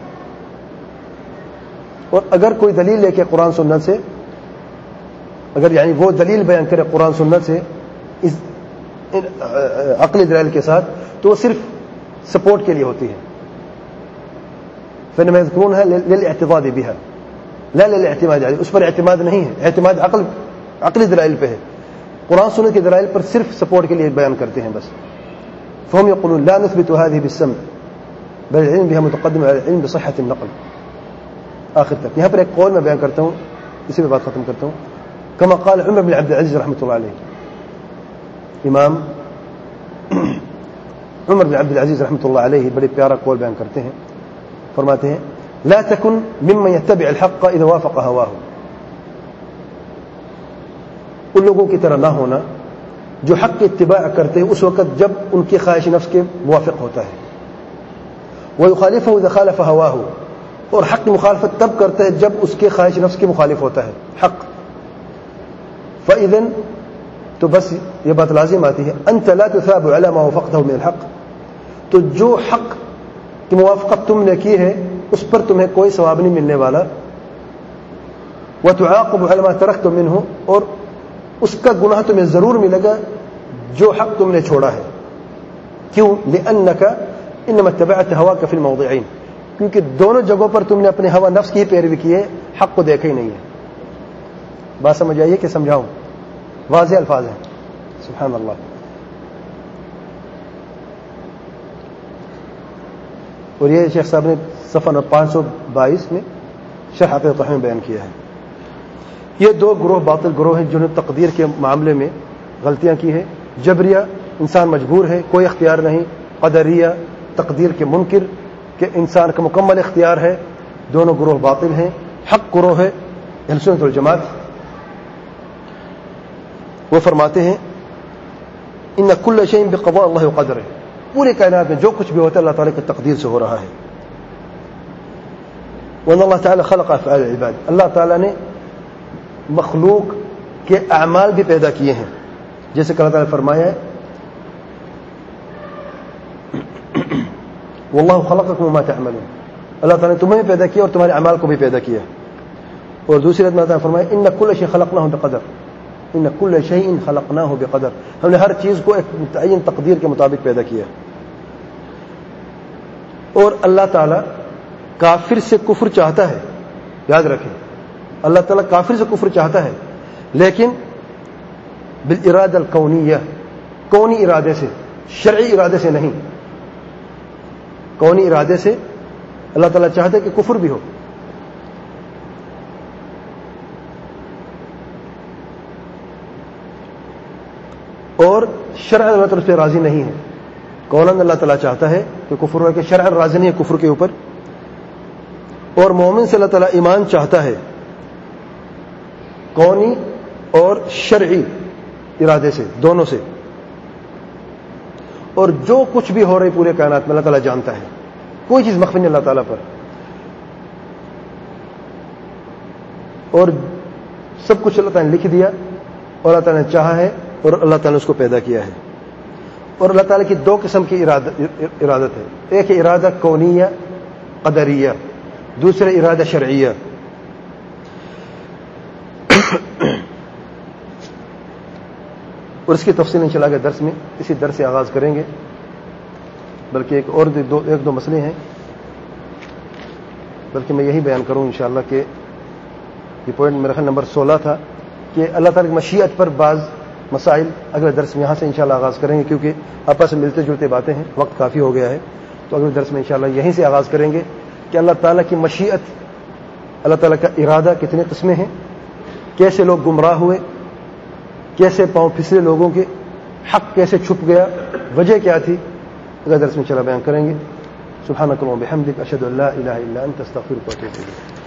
اور اگر کوئی دلیل لے کے قرآن سنت سے، اگر یعنی وہ دلیل بیان کرے قرآن سنت سے اس عقلی دلائل کے ساتھ، تو وہ صرف سپورٹ کے لیے ہوتی ہے. فإنما يذكرونها للاعتضاد بها لا للاعتماد عليه، اس پر اعتماد نہیں ہے، اعتماد عقل عقلی دلائل پہ ہے. قرآن سنت کے دلائل پر صرف سپورٹ کے لیے بیان کرتے ہیں بس. فهم يقولون لا نثبت هذه بالسمع بل العلم بها متقدم على العلم بصحة النقل. آخر تک یہاں پر ایک قول میں بیان کرتا ہوں، اسی پہ بات ختم کرتا ہوں. كما قال عمر بن عبد العزيز رحمۃ اللہ علیہ، امام عمر بن عبد العزيز رحمۃ اللہ علیہ بڑے پیارا قول بیان کرتے ہیں. فرماتے ہیں لا تكن ممن يتبع الحق اذا وافق هواه، ان لوگوں کی طرح نہ ہونا جو حق کی اتباع کرتے ہیں اس وقت جب ان کی خواہش نفس کے موافق ہوتا ہے. ويخالفه اذا خالف هواه، اور حق کی مخالفت تب کرتا ہے جب اس کے خواہش نفس کے مخالف ہوتا ہے حق. فاذا تو بس یہ بات لازم آتی ہے انت لا تثاب على ما وافقته من الحق، تو جو حق کی موافقت تم نے کی ہے اس پر تمہیں کوئی ثواب نہیں ملنے والا. وتعاقب على ما تركت منه، اور اس کا گناہ تمہیں ضرور ملے گا جو حق تم نے چھوڑا ہے. کیوں؟ لأنك انما اتبعت هواك في الموضعين، کیونکہ دونوں جگہوں پر تم نے اپنے ہوا نفس کی پیروی کی ہے، حق کو دیکھا ہی نہیں ہے. بات سمجھ آئیے کہ سمجھاؤں؟ واضح الفاظ ہیں. سبحان اللہ. اور یہ شیخ صاحب نے صفحہ نمبر پانچ سو بائیس میں شرح عقیدۃ الطحاوی میں بیان کیا ہے. یہ دو گروہ باطل گروہ ہیں جنہوں نے تقدیر کے معاملے میں غلطیاں کی ہیں. جبریہ انسان مجبور ہے، کوئی اختیار نہیں. قدریہ تقدیر کے منکر کہ انسان کا مکمل اختیار ہے. دونوں گروہ باطل ہیں. حق گروہ ہے اہل سنت والجماعت. وہ فرماتے ہیں ان کل شیء بقضاء اللہ وقدرہ، پورے کائنات میں جو کچھ بھی ہوتا ہے اللہ تعالیٰ کی تقدیر سے ہو رہا ہے. وان اللہ تعالیٰ خلق افعال العباد، اللہ تعالیٰ نے مخلوق کے اعمال بھی پیدا کیے ہیں، جیسے کہ اللہ تعالیٰ نے فرمایا ہے واللہ خلقکم وما تعملون، اللہ تعالیٰ نے تمہیں بھی پیدا کیا اور تمہارے اعمال کو بھی پیدا کیا. اور دوسری آیت میں اللہ تعالیٰ نے فرمایا ان کل شیء خلقناہ بقدر، ان کل شیء خلقناہ بقدر، ہم نے ہر چیز کو ایک متعین تقدیر کے مطابق پیدا کیا. اور اللہ تعالیٰ کافر سے کفر چاہتا ہے، یاد رکھیں اللہ تعالیٰ کافر سے کفر چاہتا ہے لیکن بالارادہ الکونیہ، کونی ارادے سے، شرعی ارادے سے نہیں. کونی ارادے سے اللہ تعالیٰ چاہتا ہے کہ کفر بھی ہو. شرع اللہ تعالیٰ اس پہ راضی نہیں ہے. قولاً اللہ تعالیٰ چاہتا ہے کہ کفر ہو، کہ شرع راضی نہیں ہے کفر کے اوپر. اور مومن سے اللہ تعالیٰ ایمان چاہتا ہے کونی اور شرعی ارادے سے، دونوں سے. اور جو کچھ بھی ہو رہی پورے کائنات میں اللہ تعالیٰ جانتا ہے، کوئی چیز مخفی نہیں اللہ تعالیٰ پر. اور سب کچھ اللہ تعالیٰ نے لکھ دیا اور اللہ تعالیٰ نے چاہا ہے اور اللہ تعالیٰ نے اس کو پیدا کیا ہے. اور اللہ تعالیٰ کی دو قسم کی ارادت ہے. ایک ہے ارادہ کونیہ قدریہ، دوسرا ارادہ شرعیہ. اور اس کی تفصیل انشاءاللہ کے درس میں اسی درس سے آغاز کریں گے. بلکہ ایک اور دو ایک دو مسئلے ہیں، بلکہ میں یہی بیان کروں انشاءاللہ کہ یہ پوائنٹ میرا خیال نمبر سولہ تھا کہ اللہ تعالیٰ کی مشیت پر بعض مسائل اگلے درس میں یہاں سے انشاءاللہ آغاز کریں گے، کیونکہ آپس میں ملتے جلتے باتیں ہیں، وقت کافی ہو گیا ہے. تو اگلے درس میں انشاءاللہ یہیں سے آغاز کریں گے کہ اللہ تعالیٰ کی مشیت، اللہ تعالیٰ کا ارادہ کتنے قسمیں ہیں، کیسے لوگ گمراہ ہوئے، کیسے پاؤں پھسلے لوگوں کے، حق کیسے چھپ گیا، وجہ کیا تھی. اگلے درس میں انشاءاللہ بیان کریں گے. سبحانک اللہم و بحمدک، اشہد ان لا الہ الا انت، استغفرک و اتوب الیک.